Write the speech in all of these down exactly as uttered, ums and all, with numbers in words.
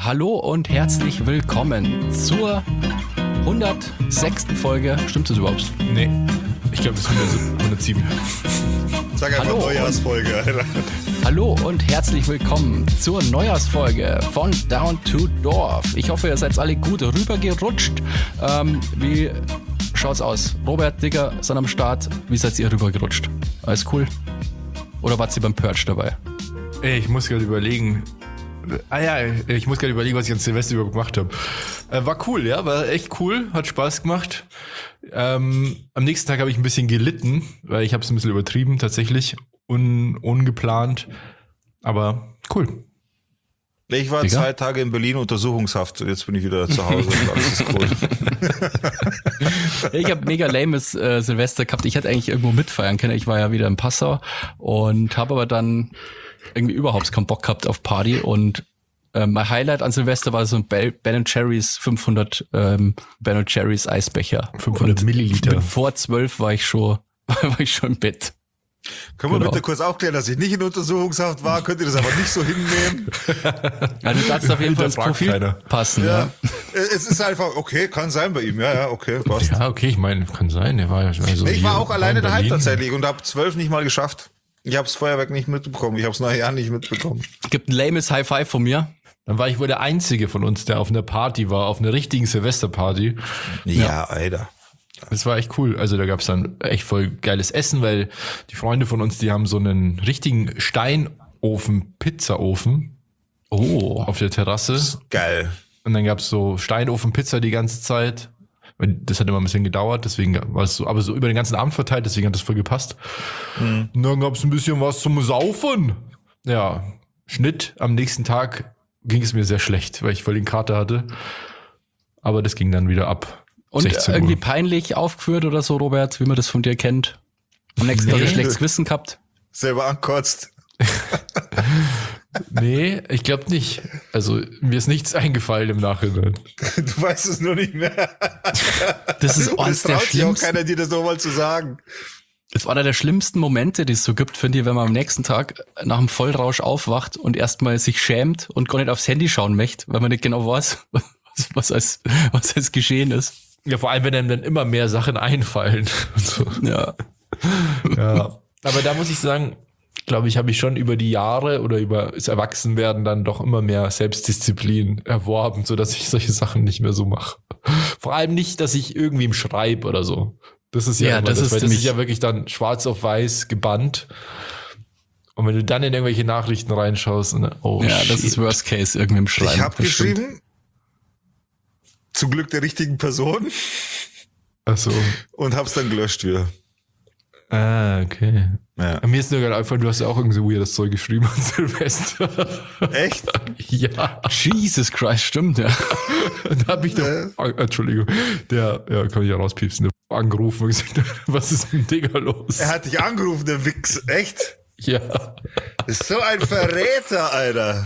Hallo und herzlich willkommen zur hundertsechsten Folge. Stimmt das überhaupt? Nee, ich glaube, das ist hundertsieben. Sag einfach Hallo Neujahrsfolge, Alter. Hallo und herzlich willkommen zur Neujahrsfolge von Down to Dorf. Ich hoffe, ihr seid alle gut rübergerutscht. Ähm, wie schaut's aus? Robert, Digger sind am Start. Wie seid ihr rübergerutscht? Alles cool? Oder wart ihr beim Purge dabei? Ey, ich muss gerade überlegen. Ah ja, ich muss gerade überlegen, was ich an Silvester überhaupt gemacht habe. Äh, war cool, ja, war echt cool, hat Spaß gemacht. Ähm, am nächsten Tag habe ich ein bisschen gelitten, weil ich habe es ein bisschen übertrieben tatsächlich, Un, ungeplant, aber cool. Ich war Digga? zwei Tage in Berlin Untersuchungshaft und jetzt bin ich wieder zu Hause und alles ist cool. Ich habe mega lames äh, Silvester gehabt. Ich hätte eigentlich irgendwo mitfeiern können. Ich war ja wieder in Passau und habe aber dann irgendwie überhaupt keinen Bock gehabt auf Party. Und äh, mein Highlight an Silvester war so ein Ben Ben and Jerry's fünfhundert ähm, Ben and Jerry's Eisbecher. fünfhundert und Milliliter. Mit vor zwölf war ich schon, war ich schon im Bett. Können wir Genau. bitte kurz aufklären, dass ich nicht in Untersuchungshaft war? Könnt ihr das aber nicht so hinnehmen? Ja, du darfst auf jeden Fall ins Hinterfragt Profil keiner. passen. Ja. Ja. Es ist einfach, okay, kann sein bei ihm. Ja, ja, okay, passt. Ja, okay, ich meine, kann sein. Der war ja also Nee, ich war hier auch alleine in daheim Berlin. tatsächlich und habe zwölf nicht mal geschafft. Ich habe das Feuerwerk nicht mitbekommen. Ich habe es nachher nicht mitbekommen. Gibt ein lames High Five von mir. Dann war ich wohl der Einzige von uns, der auf einer Party war, auf einer richtigen Silvesterparty. Ja, Alter. Das war echt cool. Also da gab's dann echt voll geiles Essen, weil die Freunde von uns, die haben so einen richtigen Steinofen, Pizzaofen Oh. auf der Terrasse. Geil. Und dann gab's so Steinofen-Pizza die ganze Zeit. Das hat immer ein bisschen gedauert, deswegen war es so, aber so über den ganzen Abend verteilt, deswegen hat das voll gepasst. Mhm. Und dann gab's ein bisschen was zum Saufen. Ja, Schnitt. Am nächsten Tag ging es mir sehr schlecht, weil ich voll den Kater hatte. Aber das ging dann wieder ab. Und sechzehn Uhr. irgendwie peinlich aufgeführt oder so, Robert, wie man das von dir kennt. Am nächsten Tag Nee. ein schlechtes Gewissen gehabt. Selber ankotzt. Nee, ich glaube nicht. Also mir ist nichts eingefallen im Nachhinein. Du weißt es nur nicht mehr. Das ist Und eines es der traut sich auch schlimmsten, keiner, dir das nochmal zu sagen. das war einer der schlimmsten Momente, die es so gibt, finde ich, wenn man am nächsten Tag nach dem Vollrausch aufwacht und erstmal sich schämt und gar nicht aufs Handy schauen möchte, weil man nicht genau weiß, was, was, als, was als geschehen ist. Ja, vor allem, wenn einem dann immer mehr Sachen einfallen. So. Ja. Ja. Aber da muss ich sagen, glaube ich, habe ich schon über die Jahre oder über das Erwachsenwerden dann doch immer mehr Selbstdisziplin erworben, sodass ich solche Sachen nicht mehr so mache. Vor allem nicht, dass ich irgendwem schreibe oder so. Das ist ja, Ja, immer das das, ist weil das ziemlich- ist ja wirklich dann schwarz auf weiß gebannt. Und wenn du dann in irgendwelche Nachrichten reinschaust, und, oh Ja, das shit. ist Worst Case, irgendwie im Schreiben. Ich habe das stimmt. geschrieben, zum Glück der richtigen Person Ach so. und hab's dann gelöscht wieder. Ah, okay. Ja. Mir ist nur gerade einfach, du hast ja auch irgendwie so weirdes Zeug geschrieben an Silvester. Echt? Ja. Jesus Christ, stimmt, ja. Da habe ich doch, Äh. ah, Entschuldigung, der, ja, kann ich ja rauspiepsen, der angerufen und gesagt, was ist mit dem Digger los? Er hat dich angerufen, der Wichs. Echt? Ja. Ist so ein Verräter, Alter.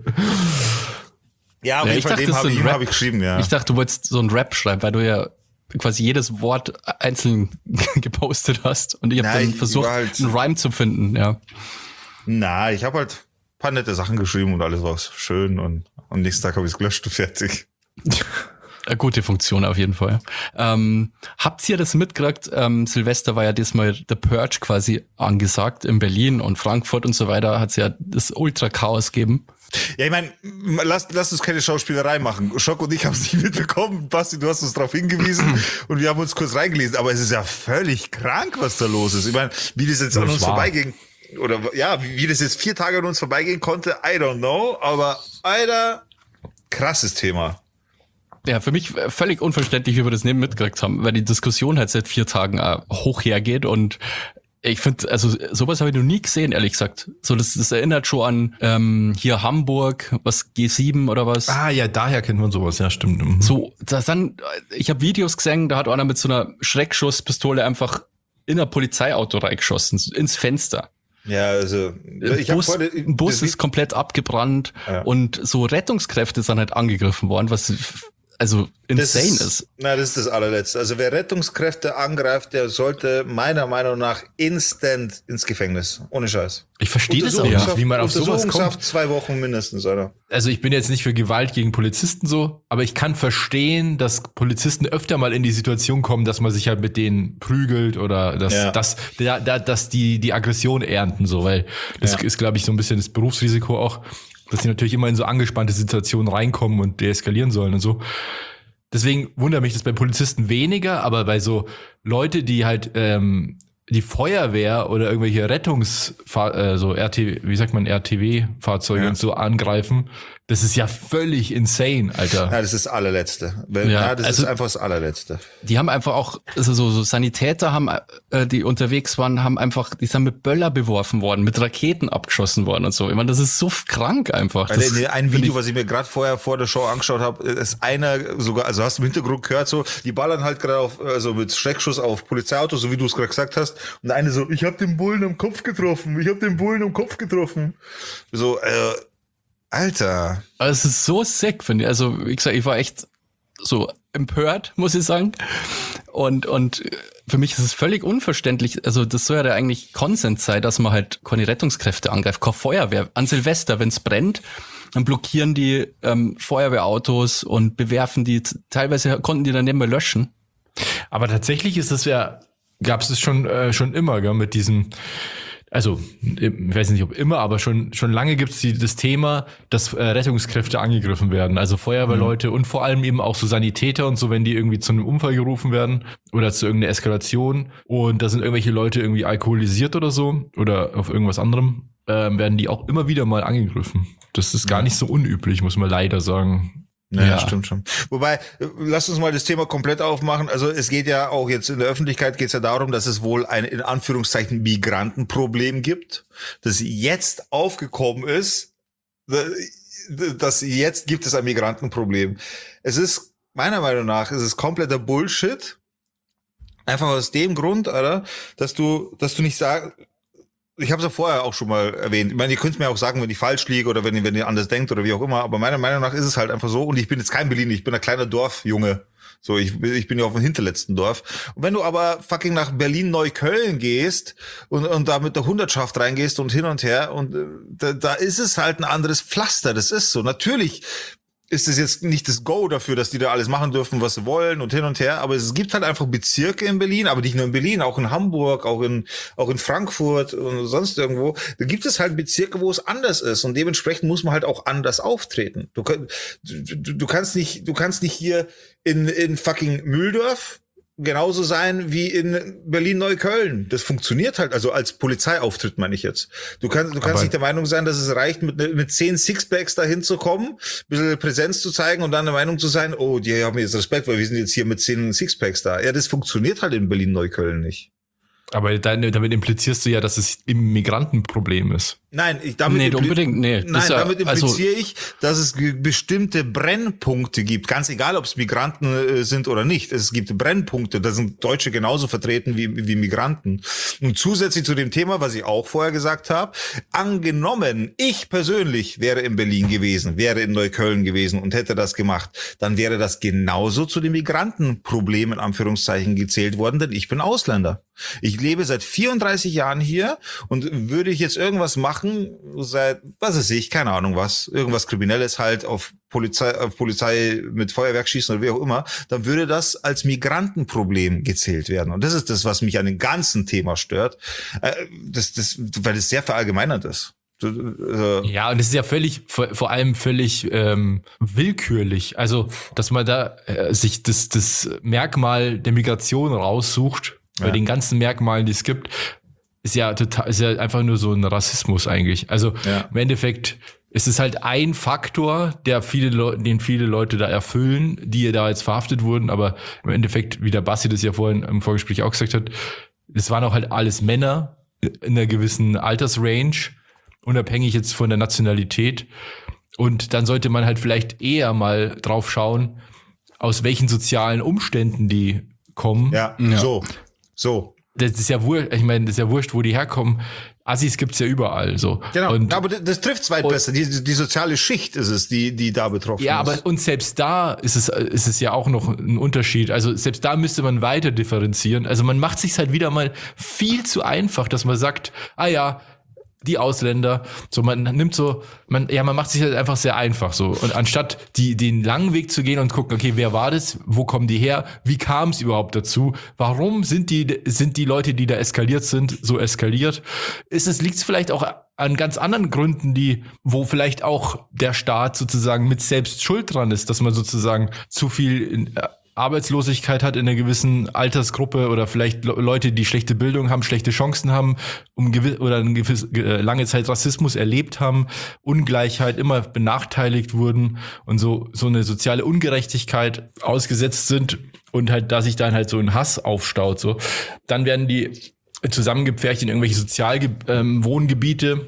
Ja, auf Ja, jeden ich Fall, dachte, dem das ist habe so ich, ein ihm Rap. hab ich geschrieben, ja. Ich dachte, du wolltest so ein Rap schreiben, weil du ja quasi jedes Wort einzeln gepostet hast und ich habe Nein, dann ich versucht, war halt- einen Rhyme zu finden, ja. Na, ich habe halt ein paar nette Sachen geschrieben und alles war schön und am nächsten Tag habe ich es gelöscht und fertig. Eine gute Funktion auf jeden Fall. Ähm, habt ihr das mitgekriegt? Ähm, Silvester war ja diesmal der Purge quasi angesagt in Berlin und Frankfurt und so weiter. Hat es ja das Ultra-Chaos gegeben. Ja, ich meine, lass, lass uns keine Schauspielerei machen. Schock und ich haben es nicht mitbekommen. Basti, du hast uns darauf hingewiesen und wir haben uns kurz reingelesen. Aber es ist ja völlig krank, was da los ist. Ich meine, wie das jetzt an Das uns war. vorbeiging, oder ja, wie, wie das jetzt vier Tage an uns vorbeigehen konnte, I don't know. Aber, Alter, krasses Thema. Ja, für mich völlig unverständlich, wie wir das neben mitgekriegt haben, weil die Diskussion halt seit vier Tagen äh, hoch hergeht und ich finde, also sowas habe ich noch nie gesehen, ehrlich gesagt. So, das, das erinnert schon an ähm, hier Hamburg, was G sieben oder was. Ah, ja, daher kennt man sowas, ja, stimmt. Mhm. So, das dann, ich habe Videos gesehen, da hat einer mit so einer Schreckschusspistole einfach in ein Polizeiauto reingeschossen, ins Fenster. Ja, also, ich Bus, habe ein Bus ist komplett abgebrannt Ja. und so Rettungskräfte sind halt angegriffen worden, was also insane das ist. Na, das ist das allerletzte. Also wer Rettungskräfte angreift, der sollte meiner Meinung nach instant ins Gefängnis. Ohne Scheiß. Ich verstehe das auch nicht, wie man auf sowas Untersuchungshaft kommt. zwei Wochen mindestens, oder? Also ich bin jetzt nicht für Gewalt gegen Polizisten so, aber ich kann verstehen, dass Polizisten öfter mal in die Situation kommen, dass man sich halt mit denen prügelt oder dass, Ja. dass, da, da, dass die die Aggression ernten, so, weil das Ja. ist, glaube ich, so ein bisschen das Berufsrisiko auch, dass die natürlich immer in so angespannte Situationen reinkommen und deeskalieren sollen und so. Deswegen wundert mich das bei Polizisten weniger, aber bei so Leute, die halt ähm, die Feuerwehr oder irgendwelche Rettungs-, äh, so R T, wie sagt man, R T W-Fahrzeuge Ja. und so angreifen, das ist ja völlig insane, Alter. Ja, das ist das allerletzte. Weil, Ja, ja, das also- ist einfach das allerletzte. Die haben einfach auch, also so, so Sanitäter haben, äh, die unterwegs waren, haben einfach, die sind mit Böller beworfen worden, mit Raketen abgeschossen worden und so. Ich meine, das ist so krank einfach. Das, Weil ein find Video, ich- was ich mir gerade vorher vor der Show angeschaut habe, ist einer sogar, also hast du im Hintergrund gehört, so, die ballern halt gerade auf, also mit Schreckschuss auf Polizeiautos, so wie du es gerade gesagt hast. Und der eine so, ich habe den Bullen am Kopf getroffen, ich habe den Bullen am Kopf getroffen. So, äh, Alter. Also es ist so sick, finde ich. Also, wie gesagt, ich war echt so empört, muss ich sagen. Und, und für mich ist es völlig unverständlich. Also, das soll ja eigentlich Konsens sein, dass man halt keine Rettungskräfte angreift, keine Feuerwehr. An Silvester, wenn es brennt, dann blockieren die ähm, Feuerwehrautos und bewerfen die. Teilweise konnten die dann nicht mehr löschen. Aber tatsächlich ist es ja, gab es es schon äh, schon immer, gell, mit diesem, also ich weiß nicht ob immer, aber schon schon lange gibt es das Thema, dass äh, Rettungskräfte angegriffen werden, also Feuerwehrleute und vor allem eben auch so Sanitäter und so, wenn die irgendwie zu einem Unfall gerufen werden oder zu irgendeiner Eskalation und da sind irgendwelche Leute irgendwie alkoholisiert oder so oder auf irgendwas anderem, ähm, werden die auch immer wieder mal angegriffen. Das ist gar nicht so unüblich, muss man leider sagen. Ja, Ja. stimmt schon. Wobei, äh, lass uns mal das Thema komplett aufmachen. Also es geht ja auch jetzt in der Öffentlichkeit geht es ja darum, dass es wohl ein in Anführungszeichen Migrantenproblem gibt, das jetzt aufgekommen ist. Dass jetzt gibt es ein Migrantenproblem. Es ist meiner Meinung nach es ist kompletter Bullshit. Einfach aus dem Grund, Alter, dass du, dass du nicht sagst. Ich habe es ja vorher auch schon mal erwähnt. Ich meine, ihr könnt mir auch sagen, wenn ich falsch liege oder wenn ihr, wenn ihr anders denkt oder wie auch immer. Aber meiner Meinung nach ist es halt einfach so. Und ich bin jetzt kein Berliner, ich bin ein kleiner Dorfjunge. So, ich, ich bin ja auf dem hinterletzten Dorf. Und wenn du aber fucking nach Berlin-Neukölln gehst und, und da mit der Hundertschaft reingehst und hin und her und äh, da, da ist es halt ein anderes Pflaster. Das ist so. Natürlich ist es jetzt nicht das Go dafür, dass die da alles machen dürfen, was sie wollen und hin und her. Aber es gibt halt einfach Bezirke in Berlin, aber nicht nur in Berlin, auch in Hamburg, auch in, auch in Frankfurt und sonst irgendwo. Da gibt es halt Bezirke, wo es anders ist und dementsprechend muss man halt auch anders auftreten. Du, du, du kannst nicht, du kannst nicht hier in, in fucking Mühldorf genauso sein wie in Berlin-Neukölln. Das funktioniert halt, also als Polizeiauftritt meine ich jetzt. Du kannst, du kannst Aber nicht der Meinung sein, dass es reicht, mit, mit zehn Sixpacks dahin zu kommen, ein bisschen Präsenz zu zeigen und dann der Meinung zu sein, oh, die haben jetzt Respekt, weil wir sind jetzt hier mit zehn Sixpacks da. Ja, das funktioniert halt in Berlin-Neukölln nicht. Aber deine, damit implizierst du ja, dass es im Migrantenproblem ist. Nein, ich damit Nee, unbedingt, nee. Das Nein, ist ja- damit also- impliziere ich, dass es ge- bestimmte Brennpunkte gibt. Ganz egal, ob es Migranten äh, sind oder nicht. Es gibt Brennpunkte. Da sind Deutsche genauso vertreten wie, wie Migranten. Und zusätzlich zu dem Thema, was ich auch vorher gesagt habe, angenommen, ich persönlich wäre in Berlin gewesen, wäre in Neukölln gewesen und hätte das gemacht, dann wäre das genauso zu den Migrantenproblemen in Anführungszeichen gezählt worden, denn ich bin Ausländer. Ich lebe seit vierunddreißig Jahren hier und würde ich jetzt irgendwas machen, seit, was weiß ich, keine Ahnung was, irgendwas Kriminelles halt auf Polizei, auf Polizei mit Feuerwerk schießen oder wie auch immer, dann würde das als Migrantenproblem gezählt werden. Und das ist das, was mich an dem ganzen Thema stört, äh, das, das, weil es sehr verallgemeinert ist. Du, äh, Ja, und es ist ja völlig, vor, vor allem völlig ähm, willkürlich. Also, dass man da äh, sich das, das Merkmal der Migration raussucht, bei Ja. den ganzen Merkmalen, die es gibt, ist ja total, ist ja einfach nur so ein Rassismus eigentlich. Also Ja. im Endeffekt ist es halt ein Faktor, der viele Leute, den viele Leute da erfüllen, die da jetzt verhaftet wurden, aber im Endeffekt, wie der Basti das ja vorhin im Vorgespräch auch gesagt hat, es waren auch halt alles Männer in einer gewissen Altersrange, unabhängig jetzt von der Nationalität. Und dann sollte man halt vielleicht eher mal drauf schauen, aus welchen sozialen Umständen die kommen. ja, Ja. so, so. Das ist ja wurscht, ich meine, das ist ja wurscht, wo die herkommen. Assis gibt's ja überall so. Genau, und, aber das, das trifft's weit besser. Die, die soziale Schicht ist es, die, die da betroffen ja, ist. aber und selbst da ist es, ist es ja auch noch ein Unterschied. Also selbst da müsste man weiter differenzieren. Also man macht sich halt wieder mal viel zu einfach, dass man sagt, ah ja, die Ausländer, so man nimmt so, man ja, man macht sich halt einfach sehr einfach so und anstatt die den langen Weg zu gehen und gucken, okay, wer war das, wo kommen die her, wie kam es überhaupt dazu, warum sind die sind die Leute, die da eskaliert sind, so eskaliert, ist es liegt es vielleicht auch an ganz anderen Gründen, die wo vielleicht auch der Staat sozusagen mit selbst schuld dran ist, dass man sozusagen zu viel in, Arbeitslosigkeit hat in einer gewissen Altersgruppe oder vielleicht Leute, die schlechte Bildung haben, schlechte Chancen haben, um gewiss oder eine gewisse lange Zeit Rassismus erlebt haben, Ungleichheit, immer benachteiligt wurden und so so eine soziale Ungerechtigkeit ausgesetzt sind und halt da sich dann halt so ein Hass aufstaut, so dann werden die zusammengepfercht in irgendwelche Sozialwohngebiete, ähm,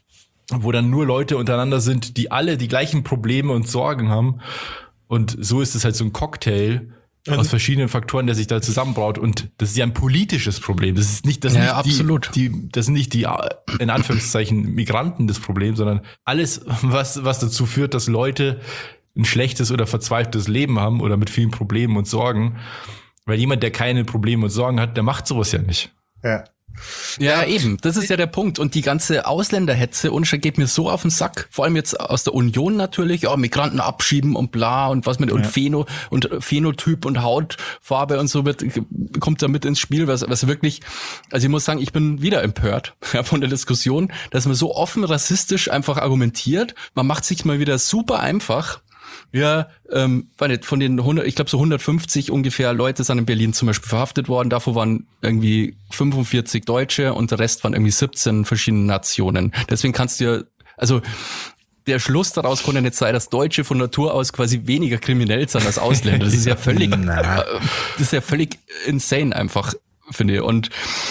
wo dann nur Leute untereinander sind, die alle die gleichen Probleme und Sorgen haben. Und so ist es halt so ein Cocktail aus verschiedenen Faktoren, der sich da zusammenbraut. Und das ist ja ein politisches Problem. Das ist nicht, das, ja, nicht absolut. Die, die, das sind nicht die, in Anführungszeichen, Migranten das Problem, sondern alles, was, was dazu führt, dass Leute ein schlechtes oder verzweifeltes Leben haben oder mit vielen Problemen und Sorgen. Weil jemand, der keine Probleme und Sorgen hat, der macht sowas ja nicht. Ja. Ja, eben. Das ist ja der Punkt. Und die ganze Ausländerhetze und geht mir so auf den Sack. Vor allem jetzt aus der Union natürlich. Ja, Migranten abschieben und bla und was mit und ja. Phäno und Phänotyp und Hautfarbe und so wird, kommt da mit ins Spiel, was, was wirklich, also ich muss sagen, ich bin wieder empört ja, von der Diskussion, dass man so offen rassistisch einfach argumentiert. Man macht sich mal wieder super einfach. Ja, ähm, war nicht, von den hundert, ich glaube so hundertfünfzig ungefähr Leute sind in Berlin zum Beispiel verhaftet worden. Davon waren irgendwie fünfundvierzig Deutsche und der Rest waren irgendwie siebzehn verschiedene Nationen. Deswegen kannst du ja, also der Schluss daraus konnte nicht sein, dass Deutsche von Natur aus quasi weniger kriminell sind als Ausländer. Das ist ja völlig, äh, das ist ja völlig insane einfach, finde ich. Und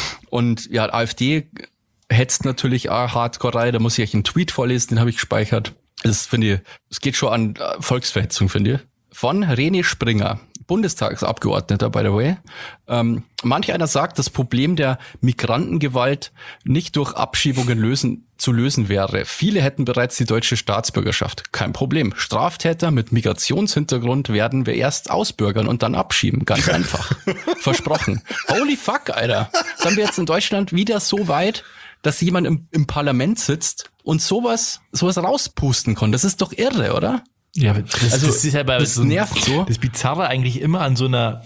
und ja, AfD hetzt natürlich auch hardcore rein. Da muss ich euch einen Tweet vorlesen, den habe ich gespeichert. Das finde ich, es geht schon an Volksverhetzung, finde ich. Von René Springer, Bundestagsabgeordneter, by the way. Ähm, manch einer sagt, das Problem der Migrantengewalt nicht durch Abschiebungen lösen, zu lösen wäre. Viele hätten bereits die deutsche Staatsbürgerschaft. Kein Problem. Straftäter mit Migrationshintergrund werden wir erst ausbürgern und dann abschieben. Ganz einfach. Versprochen. Holy fuck, Alter. Sind wir jetzt in Deutschland wieder so weit, dass jemand im, im Parlament sitzt und sowas, sowas rauspusten kann. Das ist doch irre, oder? Ja, das, also, das ist ja bei das so nervt so. Das Bizarre eigentlich immer an so einer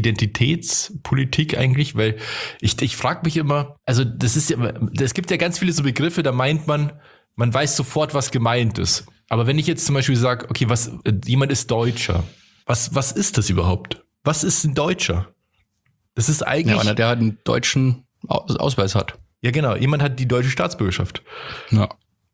Identitätspolitik eigentlich, weil ich, ich frage mich immer, also das ist ja, es gibt ja ganz viele so Begriffe, da meint man, man weiß sofort, was gemeint ist. Aber wenn ich jetzt zum Beispiel sage, okay, was, jemand ist Deutscher, was, was ist das überhaupt? Was ist ein Deutscher? Das ist eigentlich... Ja, einer, der einen deutschen Ausweis hat. Ja, genau. Jemand hat die deutsche Staatsbürgerschaft. Ja.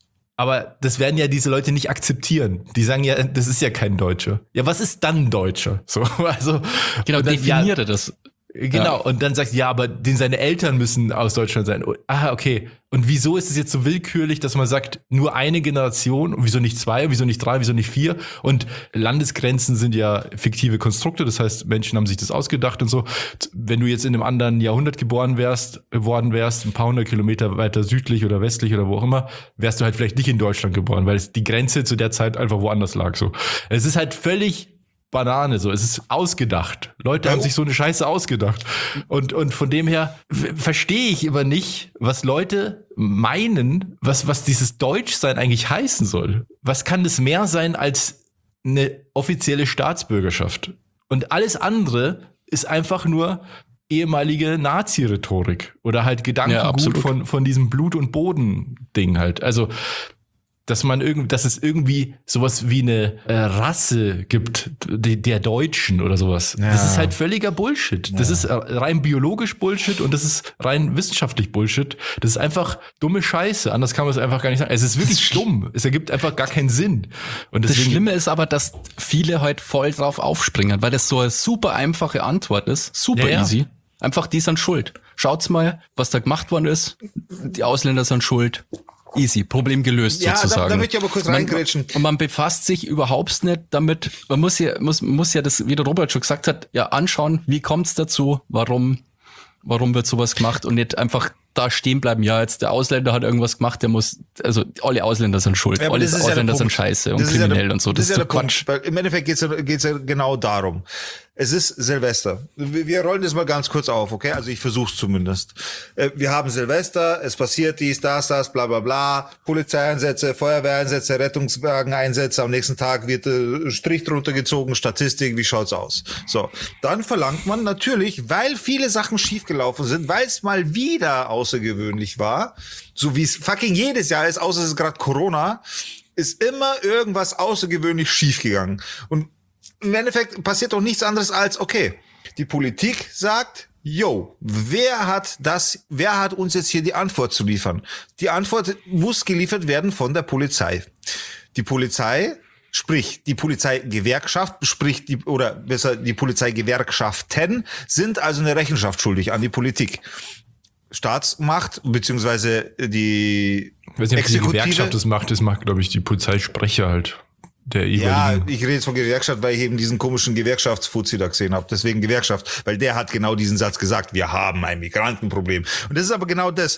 Aber das werden ja diese Leute nicht akzeptieren. Die sagen ja, das ist ja kein Deutscher. Ja, was ist dann Deutscher? So, also. Genau, dann, definiere ja, das. Genau. Ja. Und dann sagst du, ja, aber den, seine Eltern müssen aus Deutschland sein. Ah, okay. Und wieso ist es jetzt so willkürlich, dass man sagt, nur eine Generation? Und wieso nicht zwei? Wieso nicht drei? Wieso nicht vier? Und Landesgrenzen sind ja fiktive Konstrukte. Das heißt, Menschen haben sich das ausgedacht und so. Wenn du jetzt in einem anderen Jahrhundert geboren wärst, geworden wärst, ein paar hundert Kilometer weiter südlich oder westlich oder wo auch immer, wärst du halt vielleicht nicht in Deutschland geboren, weil es die Grenze zu der Zeit einfach woanders lag, so. Es ist halt völlig Banane, so. Es ist ausgedacht. Leute haben sich so eine Scheiße ausgedacht. Und, und von dem her f- verstehe ich immer nicht, was Leute meinen, was, was dieses Deutschsein eigentlich heißen soll. Was kann das mehr sein als eine offizielle Staatsbürgerschaft? Und alles andere ist einfach nur ehemalige Nazi-Rhetorik oder halt Gedankengut ja, von, von diesem Blut- und Boden-Ding halt. Also, dass man irgendwie, dass es irgendwie sowas wie eine äh, Rasse gibt, die, der Deutschen oder sowas. Ja. Das ist halt völliger Bullshit. Das ja. ist rein biologisch Bullshit und das ist rein wissenschaftlich Bullshit. Das ist einfach dumme Scheiße. Anders kann man es einfach gar nicht sagen. Es ist wirklich dumm. Es ergibt einfach gar keinen Sinn. Und das Schlimme ist aber, dass viele halt voll drauf aufspringen, weil das so eine super einfache Antwort ist. Super ja, easy. Ja. Einfach, die sind schuld. Schaut's mal, was da gemacht worden ist. Die Ausländer sind schuld. Easy, Problem gelöst ja, sozusagen. Ja, da, da möchte ich aber kurz reingrätschen. Und man befasst sich überhaupt nicht damit, man muss ja, muss, muss ja das, wie der Robert schon gesagt hat, ja anschauen, wie kommt's dazu, warum, warum wird sowas gemacht und nicht einfach da stehen bleiben, ja, jetzt der Ausländer hat irgendwas gemacht, der muss, also alle Ausländer sind schuld, Ja, alle das ist Ausländer ja sind scheiße und das kriminell ja der, und so. Das, das ist ja ist doch der Quatsch. Punkt, weil im Endeffekt geht's ja, geht's ja genau darum. Es ist Silvester. Wir, wir rollen das mal ganz kurz auf, okay? Also ich versuch's zumindest. Wir haben Silvester, es passiert dies, das, das, bla bla bla, Polizeieinsätze, Feuerwehreinsätze, Rettungswageneinsätze, am nächsten Tag wird äh, Strich drunter gezogen, Statistik, wie schaut's aus? So, dann verlangt man natürlich, weil viele Sachen schiefgelaufen sind, weil es mal wieder außergewöhnlich war, so wie es fucking jedes Jahr ist, außer es ist gerade Corona, ist immer irgendwas außergewöhnlich schiefgegangen. Und im Endeffekt passiert doch nichts anderes als, okay, die Politik sagt, yo, wer hat das, wer hat uns jetzt hier die Antwort zu liefern? Die Antwort muss geliefert werden von der Polizei. Die Polizei, sprich, die Polizeigewerkschaft, sprich, die, oder besser, die Polizeigewerkschaften sind also eine Rechenschaft schuldig an die Politik. Staatsmacht, beziehungsweise die Ich weiß nicht, ob die Exekutive. Gewerkschaft das macht, das macht, glaube ich, die Polizeisprecher halt. Der Ja, jeweiligen. ich rede jetzt von Gewerkschaft, weil ich eben diesen komischen Gewerkschaftsfuzzi da gesehen habe. Deswegen Gewerkschaft, weil der hat genau diesen Satz gesagt, wir haben ein Migrantenproblem. Und das ist aber genau das.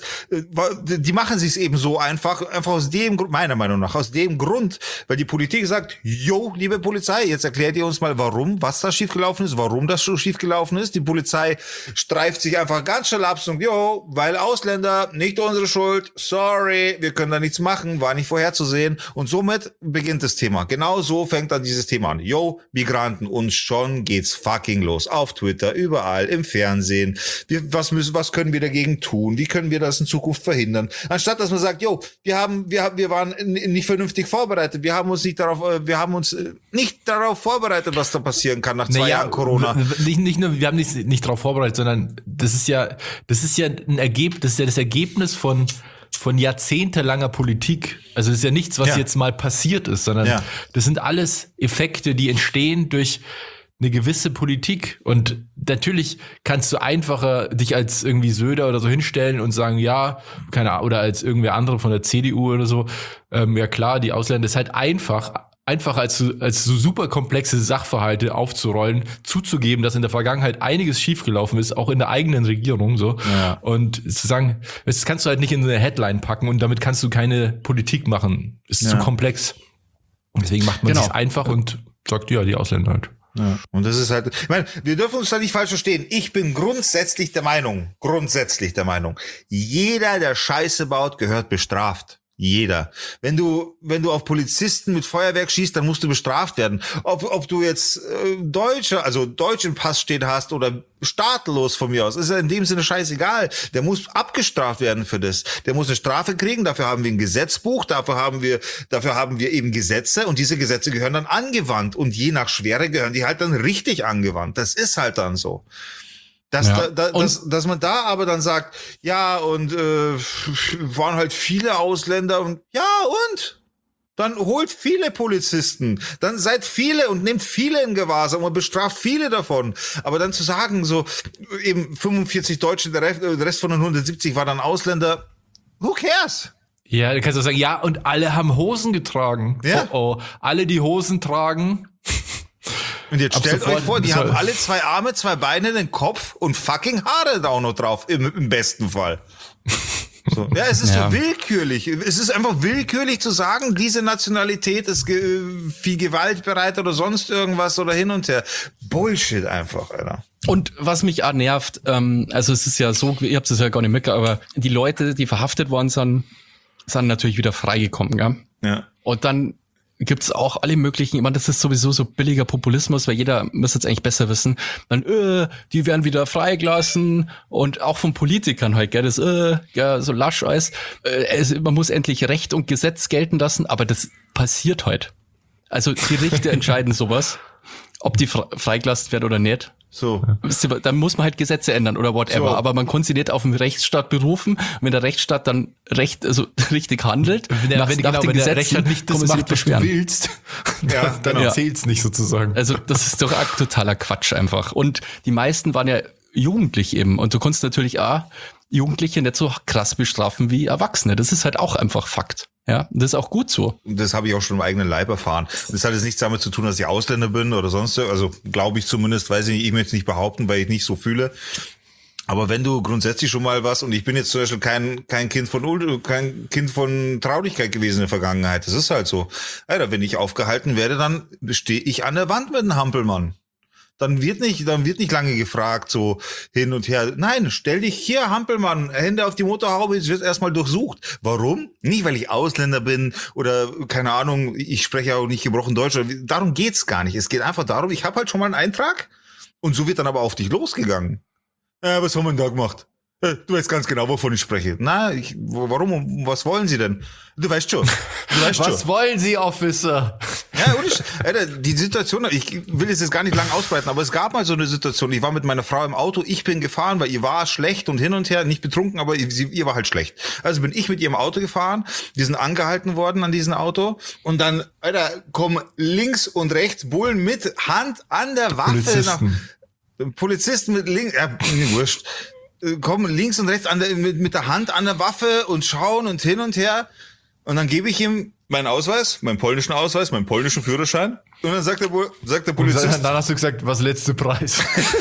Die machen sich eben so einfach, einfach aus dem Grund, meiner Meinung nach, aus dem Grund, weil die Politik sagt, jo, liebe Polizei, jetzt erklärt ihr uns mal, warum, was da schiefgelaufen ist, warum das so schiefgelaufen ist. Die Polizei streift sich einfach ganz schnell ab und jo, weil Ausländer, nicht unsere Schuld, sorry, wir können da nichts machen, war nicht vorherzusehen. Und somit beginnt das Thema. Genau so fängt dann dieses Thema an. Yo, Migranten, und schon geht's fucking los. Auf Twitter, überall, im Fernsehen. Wir, was müssen, was können wir dagegen tun? Wie können wir das in Zukunft verhindern? Anstatt, dass man sagt, yo, wir haben, wir haben, wir waren nicht vernünftig vorbereitet. Wir haben uns nicht darauf, wir haben uns nicht darauf vorbereitet, was da passieren kann nach zwei Naja, Jahren Corona. Nicht, nicht nur, wir haben nicht, nicht darauf vorbereitet, sondern das ist ja, das ist ja ein Ergebnis, das ist ja das Ergebnis von, von jahrzehntelanger Politik. Also das ist ja nichts, was Ja. jetzt mal passiert ist, sondern Ja. das sind alles Effekte, die entstehen durch eine gewisse Politik. Und natürlich kannst du einfacher dich als irgendwie Söder oder so hinstellen und sagen, ja, keine Ahnung, oder als irgendwer andere von der C D U oder so, ähm, ja klar, die Ausländer, ist halt einfach, einfach als so, als so super komplexe Sachverhalte aufzurollen, zuzugeben, dass in der Vergangenheit einiges schiefgelaufen ist, auch in der eigenen Regierung so. Ja. Und zu sagen, das kannst du halt nicht in eine Headline packen und damit kannst du keine Politik machen. Ist Ja. zu komplex. Deswegen macht man Genau. sich einfach und sagt, ja, die Ausländer halt. Ja. Und das ist halt, ich meine, wir dürfen uns da nicht falsch verstehen. Ich bin grundsätzlich der Meinung, grundsätzlich der Meinung, jeder, der Scheiße baut, gehört bestraft. Jeder. Wenn du, wenn du auf Polizisten mit Feuerwerk schießt, dann musst du bestraft werden. Ob, ob du jetzt äh, Deutsche, also deutschen Pass stehen hast oder staatenlos von mir aus, ist ja in dem Sinne scheißegal. Der muss abgestraft werden für das. Der muss eine Strafe kriegen. Dafür haben wir ein Gesetzbuch. Dafür haben wir, dafür haben wir eben Gesetze. Und diese Gesetze gehören dann angewandt. Und je nach Schwere gehören die halt dann richtig angewandt. Das ist halt dann so. Dass, Ja. da, da, dass, dass man da aber dann sagt, ja, und äh, waren halt viele Ausländer und ja, und? Dann holt viele Polizisten, dann seid viele und nehmt viele in Gewahrsam und bestraft viele davon. Aber dann zu sagen, so eben fünfundvierzig Deutsche, der Rest, der Rest von den hundertsiebzig war dann Ausländer, who cares? Ja, du kannst auch sagen, ja, und alle haben Hosen getragen. Ja. Oh, oh, alle, die Hosen tragen. Und jetzt Ab stellt sofort- euch vor, die das haben war- alle zwei Arme, zwei Beine, den Kopf und fucking Haare da auch noch drauf, im, im besten Fall. So. Ja, es ist Ja. so willkürlich. Es ist einfach willkürlich zu sagen, diese Nationalität ist ge viel gewaltbereit oder sonst irgendwas oder hin und her. Bullshit einfach, Alter. Und was mich auch nervt, ähm, also es ist ja so, ihr habt es ja gar nicht mitgekriegt, aber die Leute, die verhaftet worden sind, sind natürlich wieder freigekommen, gell? Ja. Und dann gibt's auch alle möglichen, ich meine, das ist sowieso so billiger Populismus, weil jeder müsste jetzt eigentlich besser wissen, dann, äh, die werden wieder freigelassen und auch von Politikern halt, gell, das, äh, ja, so lasch alles, äh, es, man muss endlich Recht und Gesetz gelten lassen, aber das passiert halt. Also die Richter entscheiden sowas, ob die fre- freigelassen werden oder nicht. So. Wisst ihr, dann muss man halt Gesetze ändern oder whatever. So. Aber man kann sich nicht auf den Rechtsstaat berufen. Wenn der Rechtsstaat dann recht, also richtig handelt, Wenn der, nach, wenn, nach genau, den wenn der Gesetzen, Rechtsstaat nicht kann das man sich macht, was du beschweren. willst, Ja, dann, dann genau. erzähl's nicht sozusagen. Also das ist doch auch totaler Quatsch einfach. Und die meisten waren ja jugendlich eben. Und du kannst natürlich auch Jugendliche nicht so krass bestrafen wie Erwachsene. Das ist halt auch einfach Fakt. Ja, und das ist auch gut so. Und das habe ich auch schon im eigenen Leib erfahren. Das hat jetzt nichts damit zu tun, dass ich Ausländer bin oder sonst, also glaube ich zumindest, weiß ich nicht, ich möchte es nicht behaupten, weil ich nicht so fühle. Aber wenn du grundsätzlich schon mal was, und ich bin jetzt zum Beispiel kein, kein Kind von, kein Kind von Traurigkeit gewesen in der Vergangenheit. Das ist halt so. Alter, wenn ich aufgehalten werde, dann stehe ich an der Wand mit einem Hampelmann. Dann wird nicht, dann wird nicht lange gefragt, so hin und her. Nein, stell dich hier, Hampelmann, Hände auf die Motorhaube, es wird erstmal durchsucht. Warum? Nicht, weil ich Ausländer bin oder, keine Ahnung, ich spreche auch nicht gebrochen Deutsch. Darum geht's gar nicht. Es geht einfach darum, ich habe halt schon mal einen Eintrag und so wird dann aber auf dich losgegangen. Ja, was haben wir denn da gemacht? Du weißt ganz genau, wovon ich spreche. Na, ich, warum, was wollen Sie denn? Du weißt schon. Du weißt was schon. wollen Sie, Officer? Ja, und Alter, die Situation, ich will es jetzt gar nicht lang ausbreiten, aber es gab mal so eine Situation, ich war mit meiner Frau im Auto, ich bin gefahren, weil ihr war schlecht und hin und her, nicht betrunken, aber ihr, ihr war halt schlecht. Also bin ich mit ihrem Auto gefahren, wir sind angehalten worden an diesem Auto und dann, Alter, kommen links und rechts Bullen mit Hand an der Waffe Polizisten. nach... Polizisten mit links, ja, wurscht, kommen links und rechts an der, mit, mit der Hand an der Waffe und schauen und hin und her. Und dann gebe ich ihm meinen Ausweis, meinen polnischen Ausweis, meinen polnischen Führerschein. Und dann sagt der, sagt der Polizist. Und dann hast du gesagt, was letzte Preis?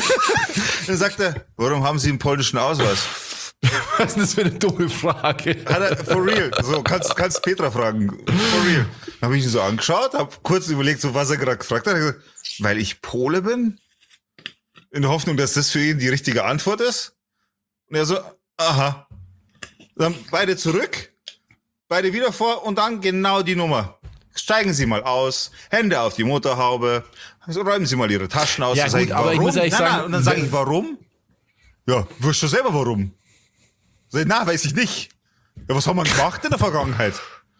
Dann sagt er, warum haben Sie einen polnischen Ausweis? Was ist das für eine dumme Frage? Hat er, for real. So, kannst, kannst Petra fragen. For real. Dann habe ich ihn so angeschaut, habe kurz überlegt, so was er gerade gefragt hat. Gesagt, weil ich Pole bin? In der Hoffnung, dass das für ihn die richtige Antwort ist. Und er so, aha. Dann beide zurück, beide wieder vor und dann genau die Nummer. Steigen Sie mal aus, Hände auf die Motorhaube, also räumen Sie mal Ihre Taschen aus. Ja, Dann gut, ich, aber ich muss ehrlich nein, sagen, nein. Und dann sage wenn- ich, warum? Ja, wirst du selber warum? Sag ich, na, weiß ich nicht. Ja, was haben wir gemacht in der Vergangenheit?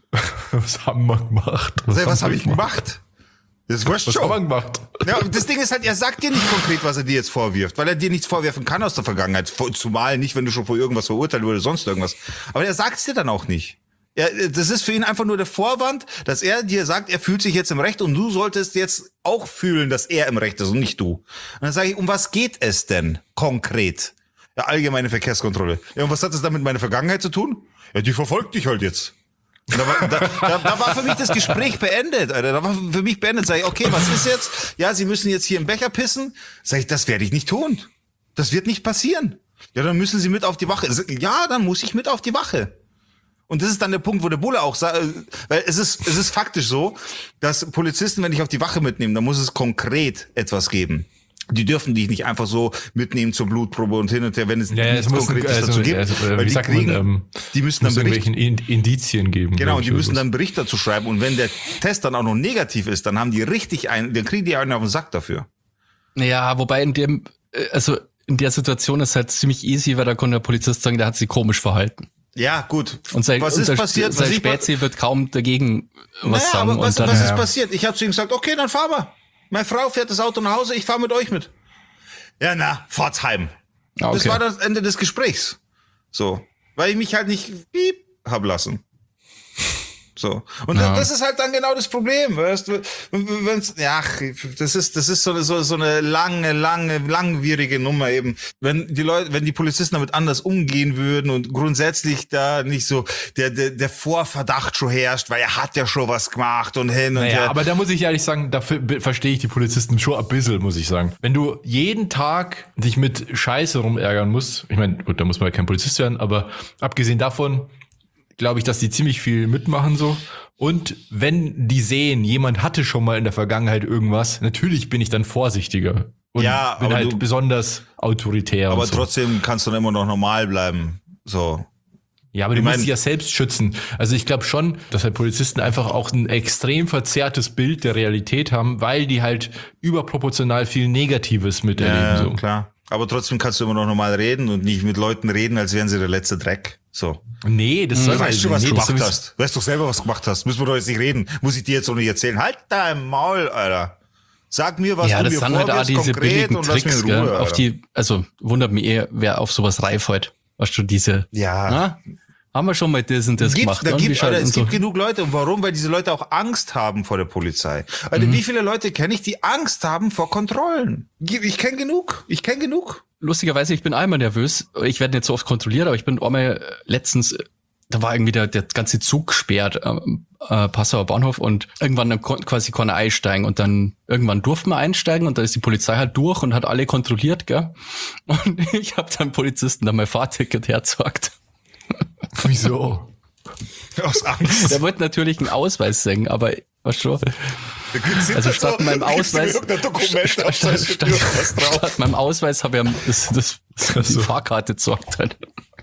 Was haben wir gemacht? Sag ich, was haben habe wir ich gemacht? Das wurscht Was haben wir schon. gemacht? Ja, und das Ding ist halt, er sagt dir nicht konkret, was er dir jetzt vorwirft, weil er dir nichts vorwerfen kann aus der Vergangenheit. Zumal nicht, wenn du schon vor irgendwas verurteilt oder sonst irgendwas. Aber er sagt es dir dann auch nicht. Ja, das ist für ihn einfach nur der Vorwand, dass er dir sagt, er fühlt sich jetzt im Recht und du solltest jetzt auch fühlen, dass er im Recht ist und nicht du. Und dann sage ich, um was geht es denn konkret? Ja, allgemeine Verkehrskontrolle. Ja, und was hat das dann mit meiner Vergangenheit zu tun? Ja, die verfolgt dich halt jetzt. Und Da war, da, da, da war für mich das Gespräch beendet, Alter. Da war für mich beendet. Sag ich, okay, was ist jetzt? Ja, Sie müssen jetzt hier im Becher pissen. Sag ich, das werde ich nicht tun. Das wird nicht passieren. Ja, dann müssen Sie mit auf die Wache. Ja, dann muss ich mit auf die Wache. Und das ist dann der Punkt, wo der Bulle auch sagt, weil es ist, es ist faktisch so, dass Polizisten, wenn ich auf die Wache mitnehme, dann muss es konkret etwas geben. Die dürfen dich nicht einfach so mitnehmen zur Blutprobe und hin und her, wenn es Ja, ja, nichts es muss Konkretes also, dazu gibt. also, äh, weil wie die sagt kriegen, man, ähm, die müssen muss dann Bericht, irgendwelchen In- Indizien geben. genau, glaub und ich, die oder müssen was. dann einen Bericht dazu schreiben. Und wenn der Test dann auch noch negativ ist, dann haben die richtig einen, dann kriegen die einen auf den Sack dafür. Ja, wobei in dem, äh, also in der Situation ist halt ziemlich easy, weil da konnte der Polizist sagen, der hat sich komisch verhalten. Ja, gut. Und sein, was und ist der, passiert? sein Was ich- Spezi wird kaum dagegen was naja, sagen. aber was, und dann, was ja. ist passiert? Ich habe zu ihm gesagt, okay, dann fahr mal. Meine Frau fährt das Auto nach Hause, ich fahr mit euch mit. Ja, na, fahrt's heim. Ah, okay. Das war das Ende des Gesprächs. So. Weil ich mich halt nicht piep hab lassen. So. Und Ja. das ist halt dann genau das Problem, weißt du? Wenn's, ja, ach, das ist, das ist so, so, so eine lange, lange, langwierige Nummer eben. Wenn die Leute, wenn die Polizisten damit anders umgehen würden und grundsätzlich da nicht so der, der, der Vorverdacht schon herrscht, weil er hat ja schon was gemacht und hin und Naja, her. aber da muss ich ehrlich sagen, dafür be- verstehe ich die Polizisten schon ein bisschen, muss ich sagen. Wenn du jeden Tag dich mit Scheiße rumärgern musst, ich meine, gut, da muss man ja kein Polizist werden, aber abgesehen davon glaube ich, dass die ziemlich viel mitmachen so. Und wenn die sehen, jemand hatte schon mal in der Vergangenheit irgendwas, natürlich bin ich dann vorsichtiger und Ja, bin aber halt du- besonders autoritär. Aber und so. trotzdem kannst du dann immer noch normal bleiben. So. Ja, aber du Ich musst mein- dich ja selbst schützen. Also ich glaube schon, dass halt Polizisten einfach auch ein extrem verzerrtes Bild der Realität haben, weil die halt überproportional viel Negatives miterleben. Ja, so. klar. Aber trotzdem kannst du immer noch normal reden und nicht mit Leuten reden, als wären sie der letzte Dreck. So. Nee, das soll Du weißt schon, was nee, du das gemacht sowieso- hast. Du weißt doch selber, was du gemacht hast. Müssen wir doch jetzt nicht reden. Muss ich dir jetzt auch nicht erzählen. Halt dein Maul, Alter. Sag mir, was ja, du das mir sind halt auch vorwirfst, diese konkret billigen und lass mich Tricks, in Ruhe, gell, auf Alter. die, also wundert mich eher, wer auf sowas reif halt. Weißt du, diese, Ja. na, haben wir schon mal das und das Gibt, gemacht. da und gibt, wie schaut- Alter, es und so. gibt genug Leute. Und warum? Weil diese Leute auch Angst haben vor der Polizei. Alter, Mhm. wie viele Leute kenne ich, die Angst haben vor Kontrollen? Ich kenne genug. Ich kenne genug. Lustigerweise, ich bin einmal nervös. Ich werde nicht so oft kontrolliert, aber ich bin einmal letztens da war irgendwie der, der ganze Zug gesperrt, äh, äh, Passauer Bahnhof, und irgendwann quasi konnte einsteigen und dann irgendwann durften wir einsteigen und da ist die Polizei halt durch und hat alle kontrolliert, gell? Und ich habe dann Polizisten da mein Fahrticket hergezeigt. Wieso? Aus Angst. Der wollte natürlich einen Ausweis sehen, aber was schon. Also statt so, meinem Ausweis, Dokument, statt, statt, statt, statt meinem Ausweis habe ich ihm das, das, das die Fahrkarte gezeigt. Halt.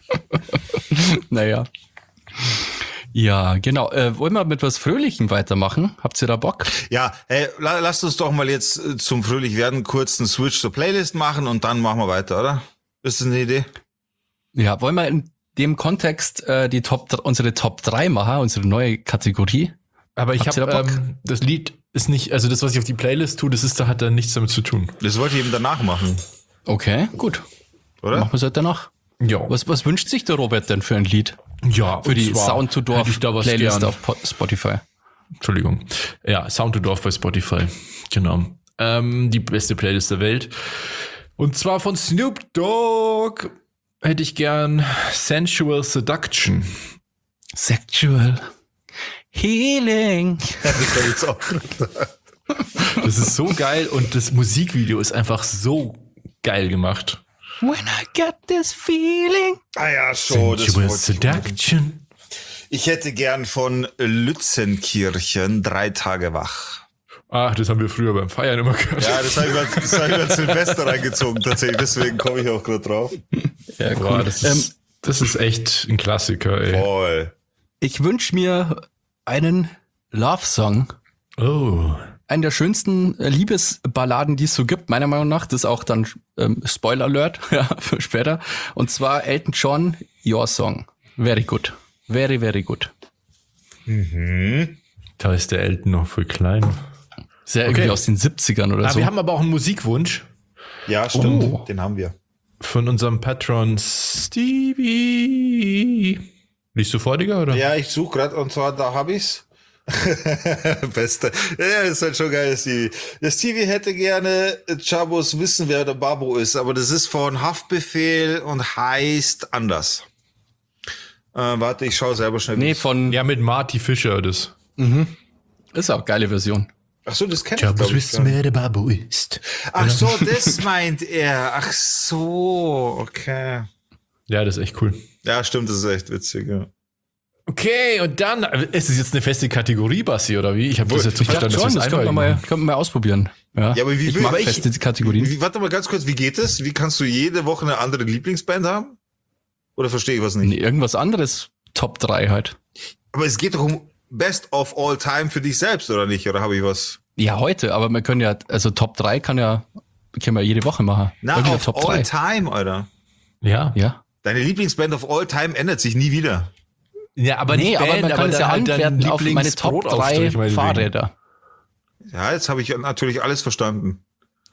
Naja. Ja, genau. Äh, wollen wir mit was Fröhlichem weitermachen? Habt ihr da Bock? Ja, hey, la, lasst uns doch mal jetzt äh, zum Fröhlichwerden kurz einen Switch zur Playlist machen und dann machen wir weiter, oder? Ist das eine Idee? Ja, wollen wir in dem Kontext äh, die Top, unsere Top drei machen, unsere neue Kategorie? Aber ich Habt ihr habe da Bock? ähm, das Lied ist nicht, also das, was ich auf die Playlist tue, das ist, da hat da nichts damit zu tun. Das wollte ich eben danach machen, Okay, gut. oder? Machen wir es halt danach. Ja. Was, was wünscht sich der Robert denn für ein Lied? Ja, Für die Sound to Dorf hätte ich da was Playlist gern. auf Po- Spotify. Entschuldigung. Ja, Sound to Dorf bei Spotify. Genau. Ähm, die beste Playlist der Welt. Und zwar von Snoop Dogg hätte ich gern Sensual Seduction. Sexual Healing. Das war jetzt auch Das ist so geil und das Musikvideo ist einfach so geil gemacht. When I get this feeling. Ah ja, so, das Sensual wollte ich unbedingt. Seduction. Ich hätte gern von Lützenkirchen drei Tage wach. Ach, das haben wir früher beim Feiern immer gehört. Ja, das habe ich, mal- das hab ich mal Silvester reingezogen tatsächlich, deswegen komme ich auch gerade drauf. Ja, Boah, cool. das, ähm, ist, das ist echt ein Klassiker, ey. Voll. ich wünsche mir einen Love-Song. Oh. Einen der schönsten äh, Liebesballaden, die es so gibt, meiner Meinung nach. Das ist auch dann ähm, Spoiler Alert ja, für später. Und zwar Elton John, Your Song. Very good. Very, very good. Da ist der Elton noch voll klein. Ist ja Okay. irgendwie aus den siebzigern oder Ah, so. wir haben aber auch einen Musikwunsch Ja, stimmt, Oh. den haben wir. von unserem Patron Stevie. Liest du vor, Digga, oder? Ja, ich suche gerade und zwar, da habe ich's. Beste. Ja, ist halt schon geil, Stevie. Der Stevie hätte gerne Chabos wissen, wer der Babo ist, aber das ist von Haftbefehl und heißt anders. Äh, warte, ich schaue selber schnell. Nee, von. Ja, mit Marty Fischer, das. Ist auch eine geile Version. Ach so, das kennt ich, glaub ich, gar nicht. wer der Babo ist. Ach so, das meint er. Ach so, okay. Ja, das ist echt cool. Ja, stimmt, das ist echt witzig, ja. Okay, und dann, ist es jetzt eine feste Kategorie, Bassi, oder wie? Ich habe das jetzt so Ich dachte verstanden, schon, das dass könnten wir einmal mal, könnten wir mal ausprobieren. Ja, Ja, aber wie ich will- mag aber ich- feste Kategorien. Wie, warte mal ganz kurz, wie geht es? Wie kannst du jede Woche eine andere Lieblingsband haben? Oder verstehe ich was nicht? Nee, irgendwas anderes, Top drei halt. Aber es geht doch um Best of All Time für dich selbst, oder nicht? Oder habe ich was? Ja, heute, aber wir können ja, also Top drei kann ja, können wir jede Woche machen. Na, Irgendeine auf Top All drei. Time, Alter. Ja. Ja. Deine Lieblingsband of All Time ändert sich nie wieder. Ja, aber Nee, aber man kann es ja halt dein anwerten auf meine Top drei Lieblingsbrotaufstrich, meinetwegen. Fahrräder. Ja, jetzt habe ich natürlich alles verstanden.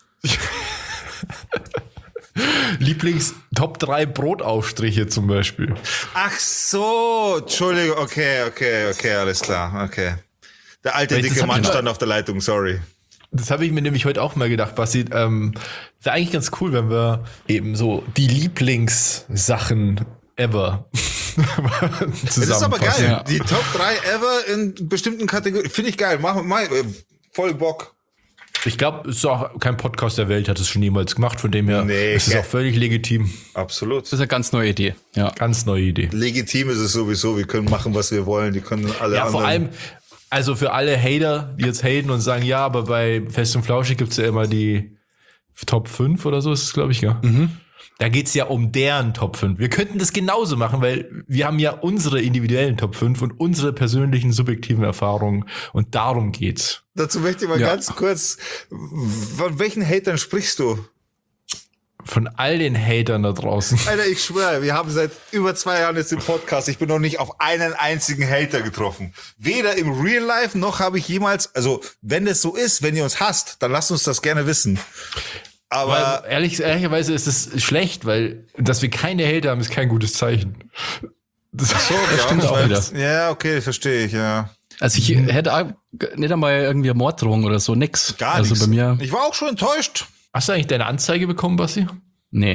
Lieblings Top drei Brotaufstriche zum Beispiel. Ach so, Entschuldigung, okay, okay, okay, alles klar, okay. Der alte, Weil das dicke hab Mann ich mal- stand auf der Leitung, sorry. Das habe ich mir nämlich heute auch mal gedacht, Basti. Ähm, wäre eigentlich ganz cool, wenn wir eben so die Lieblingssachen ever Das ist aber geil. Ja. Die Top drei ever in bestimmten Kategorien. Finde ich geil. Mach, mach, äh, voll Bock. Ich glaube, es ist auch kein Podcast der Welt, hat es schon jemals gemacht, von dem her Nee, ist es ge- auch völlig legitim. Absolut. Das ist eine ganz neue Idee. Ja. Ganz neue Idee. Legitim ist es sowieso. Wir können machen, was wir wollen. Die können alle Ja, anderen. vor allem, also für alle Hater, die jetzt haten und sagen, ja, aber bei Fest und Flauschig gibt's ja immer die Top fünf oder so, ist es, glaube ich, ja. Da geht's ja um deren Top fünf. Wir könnten das genauso machen, weil wir haben ja unsere individuellen Top fünf und unsere persönlichen subjektiven Erfahrungen und darum geht's. Dazu möchte ich mal Ja. ganz kurz. Von welchen Hatern sprichst du? Von all den Hatern da draußen. Alter, ich schwöre, wir haben seit über zwei Jahren jetzt den Podcast. Ich bin noch nicht auf einen einzigen Hater getroffen. Weder im Real Life noch habe ich jemals, also wenn es so ist, wenn ihr uns hasst, dann lasst uns das gerne wissen. Aber Weil, ehrlich, ehrlicherweise ist es schlecht, weil dass wir keine Hater haben, ist kein gutes Zeichen. Das so, ja, stimmt auch weil- wieder. Ja, okay, verstehe ich, ja. Also ich hätte auch nicht einmal irgendwie eine Morddrohung oder so, nix. Gar also nichts. bei mir, Ich war auch schon enttäuscht. Hast du eigentlich deine Anzeige bekommen, Basti? nee.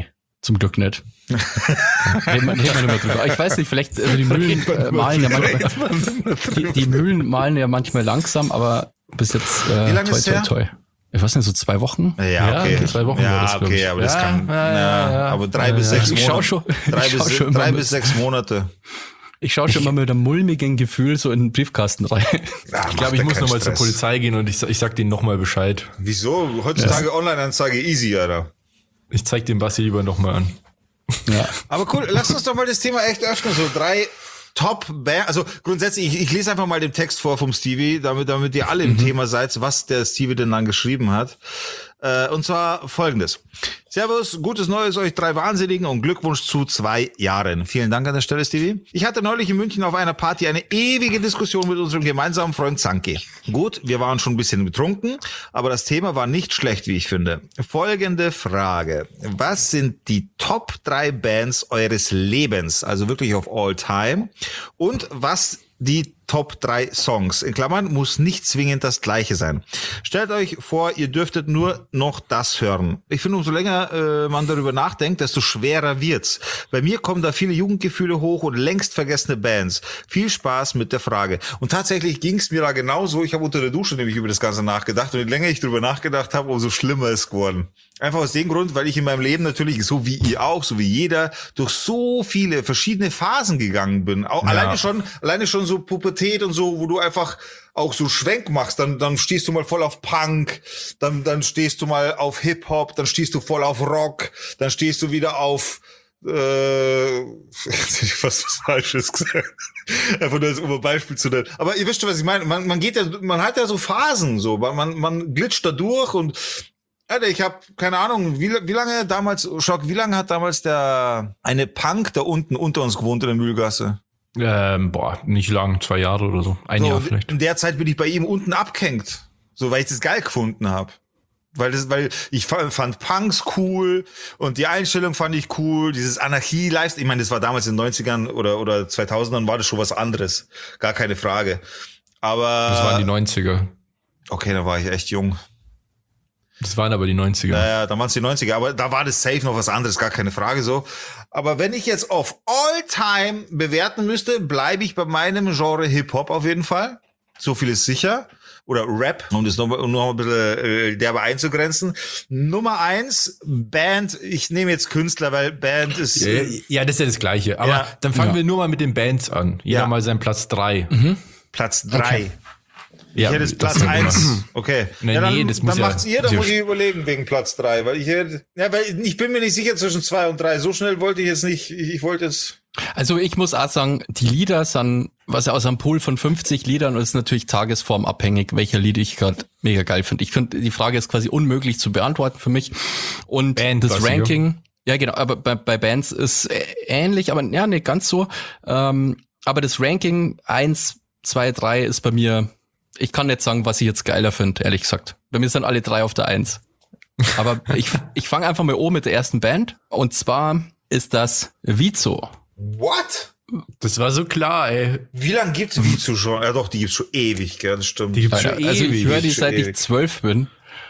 Zum Glück nicht. reden wir, reden wir nicht mehr drüber. Ich weiß nicht, vielleicht, also die Mühlen äh, malen ja manchmal, die, die Mühlen malen ja manchmal langsam, aber bis jetzt, äh, Wie lange toi, ist toi, her? toi. Ich weiß nicht, so zwei Wochen? Ja, okay. okay, zwei Wochen ja, war das, glaub okay, ich. aber das Ja, kann, ja, ja, ja. aber drei Ja, bis ja. sechs Ich Monate. schau schon- drei ich bis, schau schon drei immer bis mit- sechs Monate. Ich schaue schon mal mit einem mulmigen Gefühl so in den Briefkasten rein. Ja, Ich glaube, ich muss nochmal zur Polizei gehen und ich, ich sag denen nochmal Bescheid. Wieso? Heutzutage Online-Anzeige easy, Alter. Ich zeig dem Basti lieber nochmal an. Ja. Aber cool, lass uns doch mal das Thema echt öffnen. So drei Top-Band, also grundsätzlich, ich, ich lese einfach mal den Text vor vom Stevie, damit, damit ihr alle im Thema seid, was der Stevie denn dann geschrieben hat. Äh, und zwar folgendes. Servus, gutes Neues euch drei Wahnsinnigen und Glückwunsch zu zwei Jahren. Vielen Dank an der Stelle, Stevie. Ich hatte neulich in München auf einer Party eine ewige Diskussion mit unserem gemeinsamen Freund Zanke. Gut, wir waren schon ein bisschen betrunken, aber das Thema war nicht schlecht, wie ich finde. Folgende Frage. Was sind die Top drei Bands eures Lebens? Also wirklich auf all time. Und was die Top drei Songs. In Klammern muss nicht zwingend das gleiche sein. Stellt euch vor, ihr dürftet nur noch das hören. Ich finde, umso länger äh, man darüber nachdenkt, desto schwerer wird's. Bei mir kommen da viele Jugendgefühle hoch und längst vergessene Bands. Viel Spaß mit der Frage. Und tatsächlich ging's mir da genauso. Ich habe unter der Dusche nämlich über das Ganze nachgedacht und je länger ich darüber nachgedacht habe, umso schlimmer ist es geworden. Einfach aus dem Grund, weil ich in meinem Leben natürlich, so wie ihr auch, so wie jeder, durch so viele verschiedene Phasen gegangen bin. Auch Ja. alleine schon, alleine schon so Pubertät und so, wo du einfach auch so Schwenk machst, dann, dann stehst du mal voll auf Punk, dann, dann stehst du mal auf Hip-Hop, dann stehst du voll auf Rock, dann stehst du wieder auf, äh, jetzt hätte ich fast was Falsches gesagt. Einfach nur als um ein Beispiel zu nennen. Aber ihr wisst schon, was ich meine. Man, man geht ja, man hat ja so Phasen, so, man, man glitscht da durch und, Alter, ich habe keine Ahnung, wie, wie lange damals, Schock, wie lange hat damals der, eine Punk da unten unter uns gewohnt in der Mühlgasse? Ähm, boah, nicht lang, zwei Jahre oder so. Ein So, Jahr vielleicht. in der Zeit bin ich bei ihm unten abgehängt. So, weil ich das geil gefunden habe. Weil das, weil ich fa- fand Punks cool und die Einstellung fand ich cool, dieses Anarchie-Lifestyle. Ich meine, das war damals in den neunzigern oder, oder zweitausendern war das schon was anderes. Gar keine Frage. Aber. Das waren die neunziger. Okay, da war ich echt jung. Das waren aber die neunziger. Naja, dann waren es die neunziger, aber da war das safe noch was anderes, gar keine Frage so. Aber wenn ich jetzt auf All-Time bewerten müsste, bleibe ich bei meinem Genre Hip-Hop auf jeden Fall. So viel ist sicher. Oder Rap, um das noch, um noch ein bisschen äh, derbe einzugrenzen. Nummer eins, Band, ich nehme jetzt Künstler, weil Band ist... Ja, Äh, ja, das ist ja das Gleiche. Aber Ja. dann fangen Ja. wir nur mal mit den Bands an. Jeder Ja. mal seinen Platz drei. Platz drei. Okay. Ich hätte jetzt Platz das können wir eins. machen. Okay. Nee, ja, dann nee, das muss dann ja- macht's ihr, dann muss muss ja- ich überlegen wegen Platz drei, weil ich hätte, ja, weil ich bin mir nicht sicher zwischen zwei und drei. So schnell wollte ich jetzt nicht, ich, ich wollte jetzt, Also ich muss auch sagen, die Lieder sind, was ja aus einem Pool von fünfzig Liedern ist natürlich tagesformabhängig, welcher Lied ich gerade mega geil finde. Ich finde, die Frage ist quasi unmöglich zu beantworten für mich. Und Band, das was, Ranking, ja genau, aber bei, bei Bands ist äh, ähnlich, aber ja, nicht ganz so. Ähm, aber das Ranking eins, zwei, drei ist bei mir, ich kann nicht sagen, was ich jetzt geiler finde, ehrlich gesagt. Bei mir sind alle drei auf der eins. Aber ich, ich fange einfach mal oben mit der ersten Band. Und zwar ist das Vizo. what? Das war so klar, ey. Wie lange gibt's Vizu schon? Ja doch, die gibt's schon ewig, gell, das stimmt. Die gibt's Also, schon also ich ewig. höre die schon seit ewig. ich zwölf bin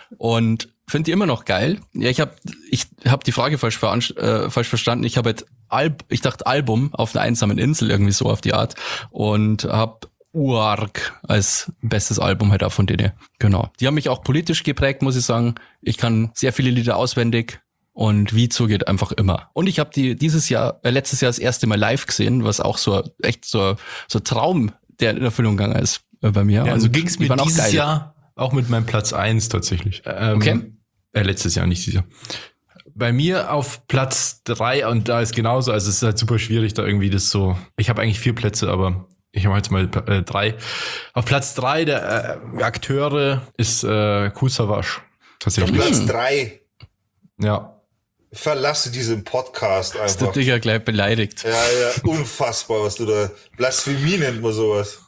und finde die immer noch geil. Ja, ich habe ich hab die Frage falsch, veranst- äh, falsch verstanden. Ich habe jetzt Alb, ich dachte Album auf einer einsamen Insel irgendwie so auf die Art und habe Uark als bestes Album halt auch von denen. Genau. Die haben mich auch politisch geprägt, muss ich sagen. Ich kann sehr viele Lieder auswendig. Und Vizo geht einfach immer. Und ich habe die dieses Jahr, äh, letztes Jahr das erste Mal live gesehen, was auch so echt so so Traum, der in Erfüllung gegangen ist äh, bei mir. Ja, also Und ging's die mir waren auch dieses geil. Jahr auch mit meinem Platz eins tatsächlich. Ähm, Okay. Äh, letztes Jahr, nicht dieses Jahr. Bei mir auf Platz drei und da ist genauso, also es ist halt super schwierig, da irgendwie das so, ich habe eigentlich vier Plätze, aber ich habe jetzt mal äh, drei. Auf Platz drei der äh, Akteure ist äh, Kool Savas. Tatsächlich. Platz drei. Ja. Verlasse diesen Podcast Ist der einfach. Digger gleich beleidigt. Ja, ja, unfassbar, was du da, Blasphemie nennt man sowas.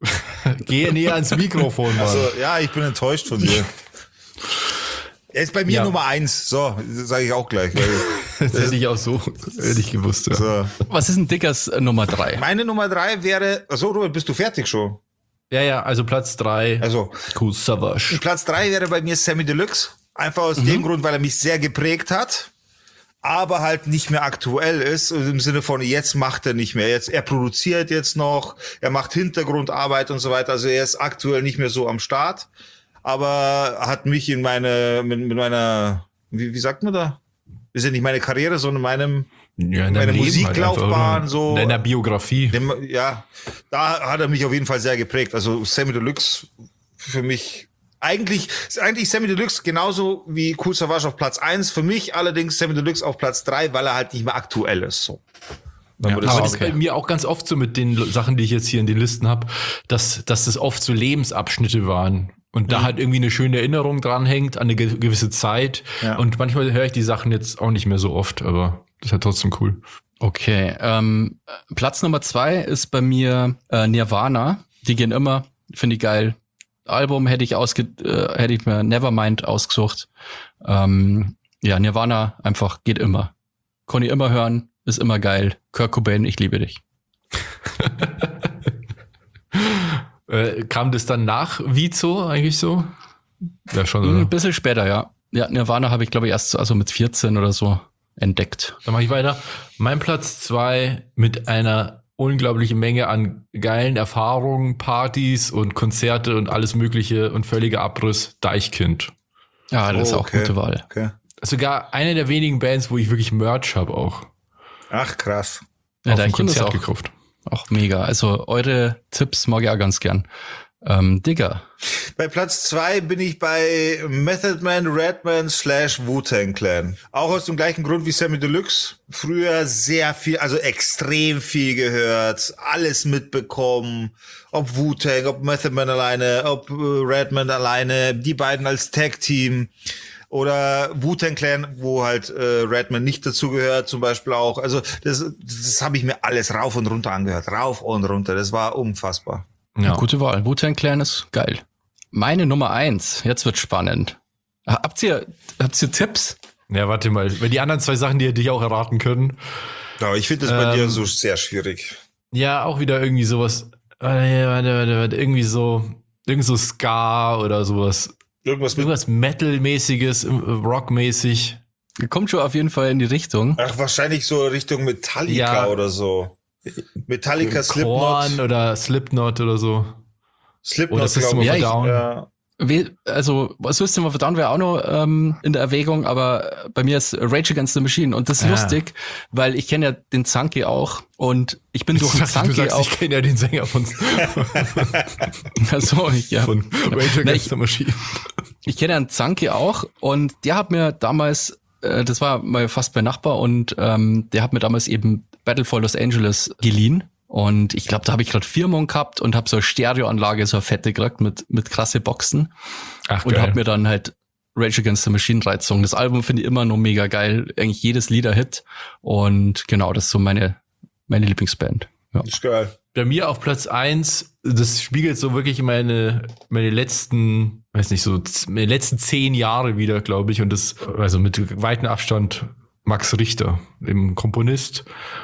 Geh näher ans Mikrofon, Mann. Also, ja, ich bin enttäuscht von dir. Er ist bei mir Ja. Nummer eins. So, sage ich auch gleich. Weil, das hätte ich auch so hätte ich gewusst. Ja. so. Was ist ein Dickers äh, Nummer drei? Meine Nummer drei wäre, achso, Robert, bist du fertig schon? ja, ja, also Platz drei. Also, Kool Savas. Platz drei wäre bei mir Sammy Deluxe. Einfach aus dem Grund, weil er mich sehr geprägt hat. aber halt nicht mehr aktuell ist, im Sinne von jetzt macht er nicht mehr, jetzt er produziert jetzt noch, er macht Hintergrundarbeit und so weiter, also er ist aktuell nicht mehr so am Start, aber hat mich in meine, mit, mit meiner, wie, wie sagt man da? Ist ja nicht meine Karriere, sondern meinem, ja, in meine Leben Musiklaufbahn, halt so. In deiner Biografie. Dem, ja, da hat er mich auf jeden Fall sehr geprägt, also Sammy Deluxe für mich. Eigentlich ist eigentlich Sammy Deluxe genauso wie Kool Savas auf Platz eins. Für mich allerdings Sammy Deluxe auf Platz drei, weil er halt nicht mehr aktuell ist. So. Ja, das aber das okay. ist bei mir auch ganz oft so mit den Sachen, die ich jetzt hier in den Listen habe, dass, dass das oft so Lebensabschnitte waren. Und mhm. da halt irgendwie eine schöne Erinnerung dranhängt an eine gewisse Zeit. Ja. Und manchmal höre ich die Sachen jetzt auch nicht mehr so oft, aber das ist halt trotzdem cool. Okay, ähm, Platz Nummer zwei ist bei mir äh, Nirvana. Die gehen immer, finde ich geil. Album hätte ich ausge äh, hätte ich mir Nevermind ausgesucht. Ähm, ja, Nirvana einfach geht immer. Kann ich immer hören, ist immer geil. Kurt Cobain, ich liebe dich. äh, kam das dann nach Vizo eigentlich so? Ja, schon, oder? Ein bisschen später, ja. Ja, Nirvana habe ich, glaube ich, erst also mit vierzehn oder so entdeckt. Dann mache ich weiter. Mein Platz zwei mit einer unglaubliche Menge an geilen Erfahrungen, Partys und Konzerte und alles Mögliche und völliger Abriss, Deichkind. Ja, das oh, ist auch okay. gute Wahl. Okay. Sogar eine der wenigen Bands, wo ich wirklich Merch habe auch. Ach, krass. Ja, auf ein Deichkind ist auch, gekauft. Auch mega. Also eure Tipps mag ich auch ganz gern. Ähm, Digga. Bei Platz zwei bin ich bei Method Man, Redman slash Wu-Tang Clan. Auch aus dem gleichen Grund wie Sammy Deluxe. Früher sehr viel, also extrem viel gehört, alles mitbekommen. Ob Wu-Tang, ob Method Man alleine, ob Redman alleine, die beiden als Tag-Team. Oder Wu-Tang Clan, wo halt äh, Redman nicht dazugehört, zum Beispiel auch. Also das, das habe ich mir alles rauf und runter angehört. Rauf und runter. Das war unfassbar. Ja. Gute Wahl. Wu-Tang Clan ist geil. Meine Nummer eins. Jetzt wird spannend. Habt ihr, habt ihr Tipps? Ja, warte mal. Weil die anderen zwei Sachen, die hätte ich auch erraten können. Ja, ich finde das bei ähm, dir so sehr schwierig. Ja, auch wieder irgendwie sowas. Warte, warte, warte, warte. Irgendwie so, irgend so Ska oder sowas. Irgendwas, mit Irgendwas Metal-mäßiges, Rock-mäßig. Kommt schon auf jeden Fall in die Richtung. Ach, wahrscheinlich so Richtung Metallica ja. oder so. Metallica, Slipknot. Korn oder Slipknot oder so. Slipknot, oder System of a Down. Ja. Also System of a Down wäre auch noch ähm, in der Erwägung, aber bei mir ist Rage Against the Machine und das ist ja. lustig, weil ich kenne ja den Zanki auch und ich bin durch den Zanki sagst, auch. Ich kenne ja den Sänger von Achso, ich, ja. von Rage Against Na, ich, the Machine. Ich kenne ja den Zanki auch und der hat mir damals, äh, das war mal fast mein Nachbar und ähm, der hat mir damals eben Battle for Los Angeles geliehen. Und ich glaube, da habe ich gerade Firmung gehabt und habe so eine Stereoanlage, so eine fette gekriegt mit mit krasse Boxen. Ach, und habe mir dann halt Rage Against the Machine reingezogen. Das Album finde ich immer noch mega geil. Eigentlich jedes Lied ein Hit. Und genau, das ist so meine meine Lieblingsband. Ja. Ist geil. Bei mir auf Platz eins, das spiegelt so wirklich meine meine letzten, weiß nicht, so meine letzten zehn Jahre wieder, glaube ich. Und das, also mit weitem Abstand, Max Richter, dem Komponist.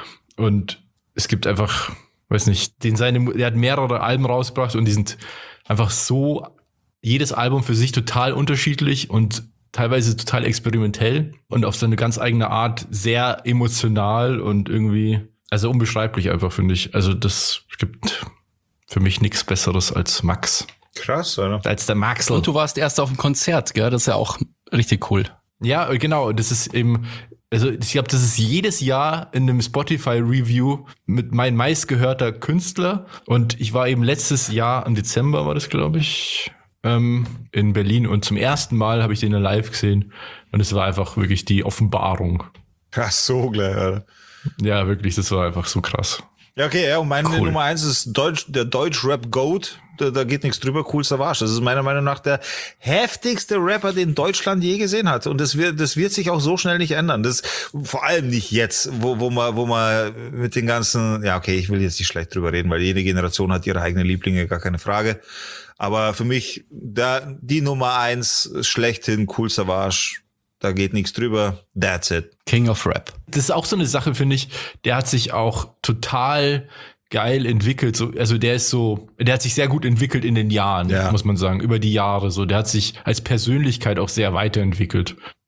Und es gibt einfach, weiß nicht, den seine, der hat mehrere Alben rausgebracht und die sind einfach so, jedes Album für sich total unterschiedlich und teilweise total experimentell und auf seine ganz eigene Art sehr emotional und irgendwie, also unbeschreiblich einfach, finde ich. Also das gibt für mich nichts Besseres als Max. Krass, oder? Als der Maxl. Und du warst erst auf dem Konzert, gell? Das ist ja auch richtig cool. Ja, genau. Das ist eben, also ich glaube, das ist jedes Jahr in einem Spotify-Review mit mein meistgehörter Künstler. Und ich war eben letztes Jahr, im Dezember war das, glaube ich, ähm, in Berlin. Und zum ersten Mal habe ich den live gesehen. Und es war einfach wirklich die Offenbarung. Krass, so gleich, Alter. Ja, wirklich, das war einfach so krass. Ja, okay, ja, und meine Cool. Nummer eins ist Deutsch, der Deutsch-Rap-Goat. Da, da geht nichts drüber, Kool Savas. Das ist meiner Meinung nach der heftigste Rapper, den Deutschland je gesehen hat. Und das wird, das wird sich auch so schnell nicht ändern. Das, vor allem nicht jetzt, wo, wo man, wo man mit den ganzen, ja, okay, ich will jetzt nicht schlecht drüber reden, weil jede Generation hat ihre eigenen Lieblinge, gar keine Frage. Aber für mich, da, die Nummer eins schlechthin, Kool Savas. Da geht nichts drüber. That's it. King of Rap. Das ist auch so eine Sache, finde ich, der hat sich auch total geil entwickelt. So, also der ist so, der hat sich sehr gut entwickelt in den Jahren, ja. muss man sagen, über die Jahre. So, der hat sich als Persönlichkeit auch sehr weiterentwickelt.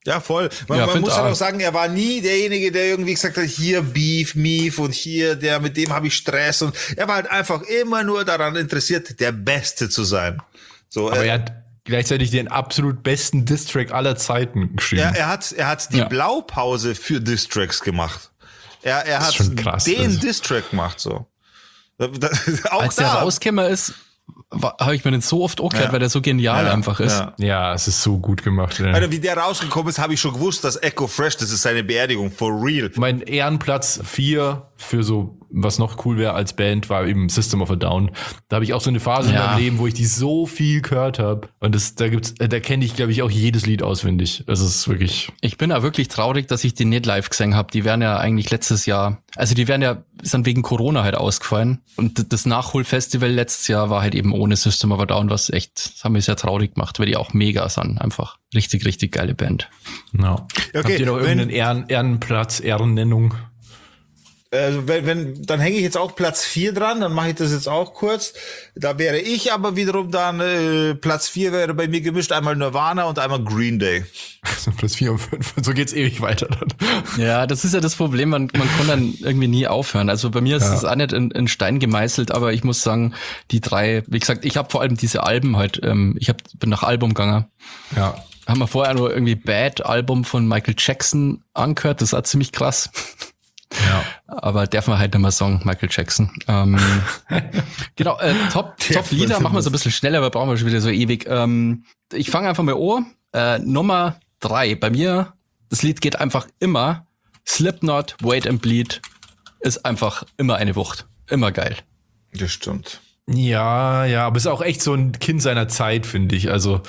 Ja, voll. Man, Ja, man find muss halt auch. auch sagen, er war nie derjenige, der irgendwie gesagt hat, hier Beef, Mief und hier, der mit dem habe ich Stress. Und er war halt einfach immer nur daran interessiert, der Beste zu sein. So, Aber er, er hat gleichzeitig den absolut besten Diss-Track aller Zeiten geschrieben. er, er hat, er hat die Ja. Blaupause für Diss-Tracks gemacht. Er, er ist hat schon krass, den also. Diss-Track gemacht, so. Da, da, auch Als der da. rausgekommen ist, habe ich mir den so oft auch gehört, Ja. weil der so genial Ja, einfach ist. ja. Ja, es ist so gut gemacht. Ja. Alter, wie der rausgekommen ist, habe ich schon gewusst, dass Echo Fresh, das ist seine Beerdigung, for real. Mein Ehrenplatz vier für so, was noch cool wäre als Band, war eben System of a Down. Da habe ich auch so eine Phase Ja. in meinem Leben, wo ich die so viel gehört habe. Und das, da gibt's, da kenne ich, glaube ich, auch jedes Lied auswendig. Also es ist wirklich. Ich bin ja wirklich traurig, dass ich die nicht live gesehen habe. Die wären ja eigentlich letztes Jahr, also die wären ja, sind wegen Corona halt ausgefallen. Und das Nachholfestival letztes Jahr war halt eben ohne System of a Down, was echt, das haben wir sehr traurig gemacht, weil die auch mega sind. Einfach richtig, richtig geile Band. No. Okay, Habt ihr noch wenn- irgendeinen Ehren, Ehrenplatz, Ehrennennung? Also wenn, wenn, dann hänge ich jetzt auch Platz vier dran, dann mache ich das jetzt auch kurz. Da wäre ich aber wiederum dann, äh, Platz vier wäre bei mir gemischt, einmal Nirvana und einmal Green Day. So Platz vier und fünf. So geht's ewig weiter dann. Ja, das ist ja das Problem, man, man kann dann irgendwie nie aufhören. Also bei mir ist es auch nicht in, in Stein gemeißelt, aber ich muss sagen, die drei, wie gesagt, ich habe vor allem diese Alben halt, ähm, ich hab, bin nach Album gegangen. Ja. Haben wir vorher nur irgendwie Bad Album von Michael Jackson angehört, das war ziemlich krass. Ja. Aber darf man halt nicht mehr sagen, Michael Jackson. Ähm, genau, äh, Top, Top Lieder machen wir so ein bisschen schneller, aber brauchen wir schon wieder so ewig. Ähm, ich fange einfach mal an. Äh, Nummer drei. Bei mir, das Lied geht einfach immer. Slipknot, Wait and Bleed ist einfach immer eine Wucht. Immer geil. Das stimmt. Ja, ja, aber es ist auch echt so ein Kind seiner Zeit, finde ich. Also,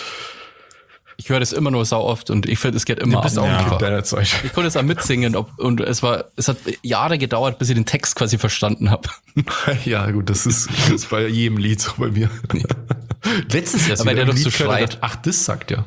Ich höre das immer nur sau oft und ich finde, es geht immer du bist auch Ja. ein Kind deiner Zeit. Ich konnte es auch mitsingen ob, und es war, es hat Jahre gedauert, bis ich den Text quasi verstanden habe. Ja, gut, das ist, das ist bei jedem Lied so bei mir. Letztens erst Aber wieder der ein doch so Lied gehört, schreit. dachte, ach, das sagt er.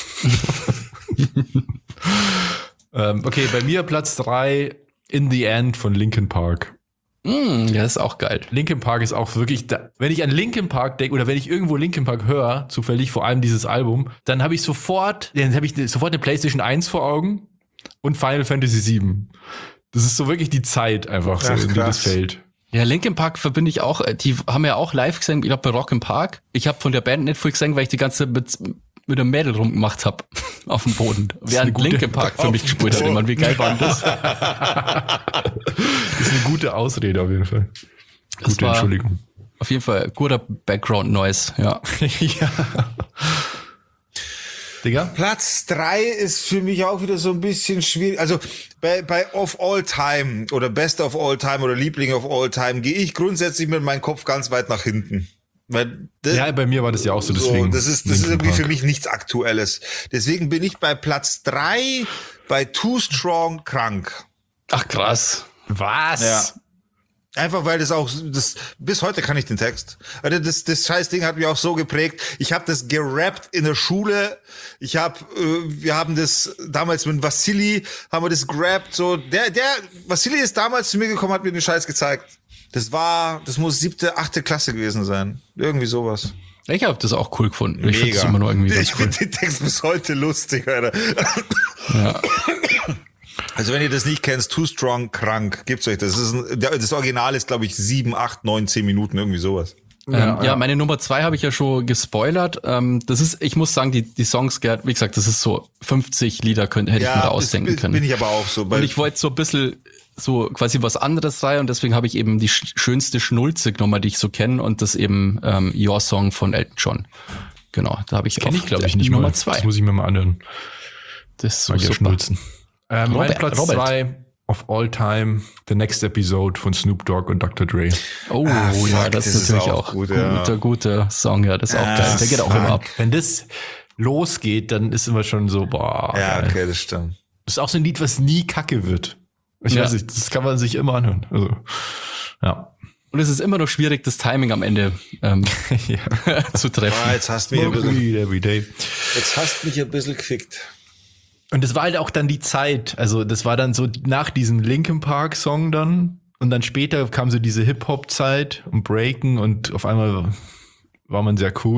ähm, okay, bei mir Platz drei, In the End von Linkin Park. Mm, ja, ist auch geil. Linkin Park ist auch wirklich, da, wenn ich an Linkin Park denke oder wenn ich irgendwo Linkin Park höre, zufällig vor allem dieses Album, dann habe ich sofort, dann habe ich sofort eine PlayStation eins vor Augen und Final Fantasy sieben. Das ist so wirklich die Zeit einfach so, Ach, in die das krass. fällt. Ja, Linkin Park verbinde ich auch, die haben ja auch live gesungen, ich glaube bei Rock im Park. Ich habe von der Band nicht viel gesungen, weil ich die ganze Zeit mit, mit einem Mädel rumgemacht habe auf dem Boden. Während gute- Linkin Park für mich gespielt hat. Ich meine, wie geil war denn das? Das ist eine gute Ausrede auf jeden Fall. Das Gute war Entschuldigung. auf jeden Fall guter Background Noise, ja. Ja. Digga? Platz drei ist für mich auch wieder so ein bisschen schwierig. Also bei, bei Of All Time oder Best of All Time oder Liebling of All Time gehe ich grundsätzlich mit meinem Kopf ganz weit nach hinten. Weil das, Ja, bei mir war das ja auch so, deswegen. das ist, das ist Linkin irgendwie Park. für mich nichts Aktuelles. Deswegen bin ich bei Platz drei bei Too Strong krank. Ach krass. Was? Ja. Einfach weil das auch, das, bis heute kann ich den Text. Also das, das scheiß Ding hat mich auch so geprägt. Ich habe das gerappt in der Schule. Ich habe, äh, wir haben das damals mit Vassili, haben wir das gerappt. So, der, der, Vassili ist damals zu mir gekommen, hat mir den Scheiß gezeigt. Das war, das muss siebte, achte Klasse gewesen sein. Irgendwie sowas. Ich habe das auch cool gefunden. Ich finde das immer nur irgendwie Ich ganz cool. finde den Text bis heute lustig, Alter. Ja. Also wenn ihr das nicht kennt, Too Strong, krank, gibt's euch. Das ist ein, das Original ist, glaube ich, sieben, acht, neun, zehn Minuten, irgendwie sowas. Ja, ähm, ja, meine Nummer zwei habe ich ja schon gespoilert. Ähm, das ist, ich muss sagen, die, die Songs, Gerd, wie gesagt, das ist so fünfzig Lieder könnte, hätte ich mir da ausdenken das, können. bin ich aber auch so. Und ich wollte so ein bisschen so quasi was anderes rein und deswegen habe ich eben die sch- schönste Schnulze genommen, die ich so kenne und das eben ähm, Your Song von Elton John. Genau, da habe ich Kenn auf ich, glaube ich, nicht Nummer mal. zwei. Das muss ich mir mal anhören. Das ist so Mag ja super. schnulzen. Ähm, mein Robert, Platz Robert. zwei of all time, The Next Episode von Snoop Dogg und Doktor Dre. Oh Ah, ja, fuck, das, das ist ist natürlich auch auch gut, guter, ja. guter Song, ja, das ist auch Ah, geil. Der geht auch fuck. immer ab. Wenn das losgeht, dann ist immer schon so, boah. Ja, geil. okay, das stimmt. Das ist auch so ein Lied, was nie kacke wird. Ich Ja. weiß nicht, das kann man sich immer anhören. Also, ja. Und es ist immer noch schwierig, das Timing am Ende ähm, ja. zu treffen. Ah, jetzt hast du mich ein bisschen, Every day. jetzt hast du mich ein bisschen gefickt. Und das war halt auch dann die Zeit. Also das war dann so nach diesem Linkin Park Song dann. Und dann später kam so diese Hip-Hop-Zeit und Breaken und auf einmal war man sehr cool.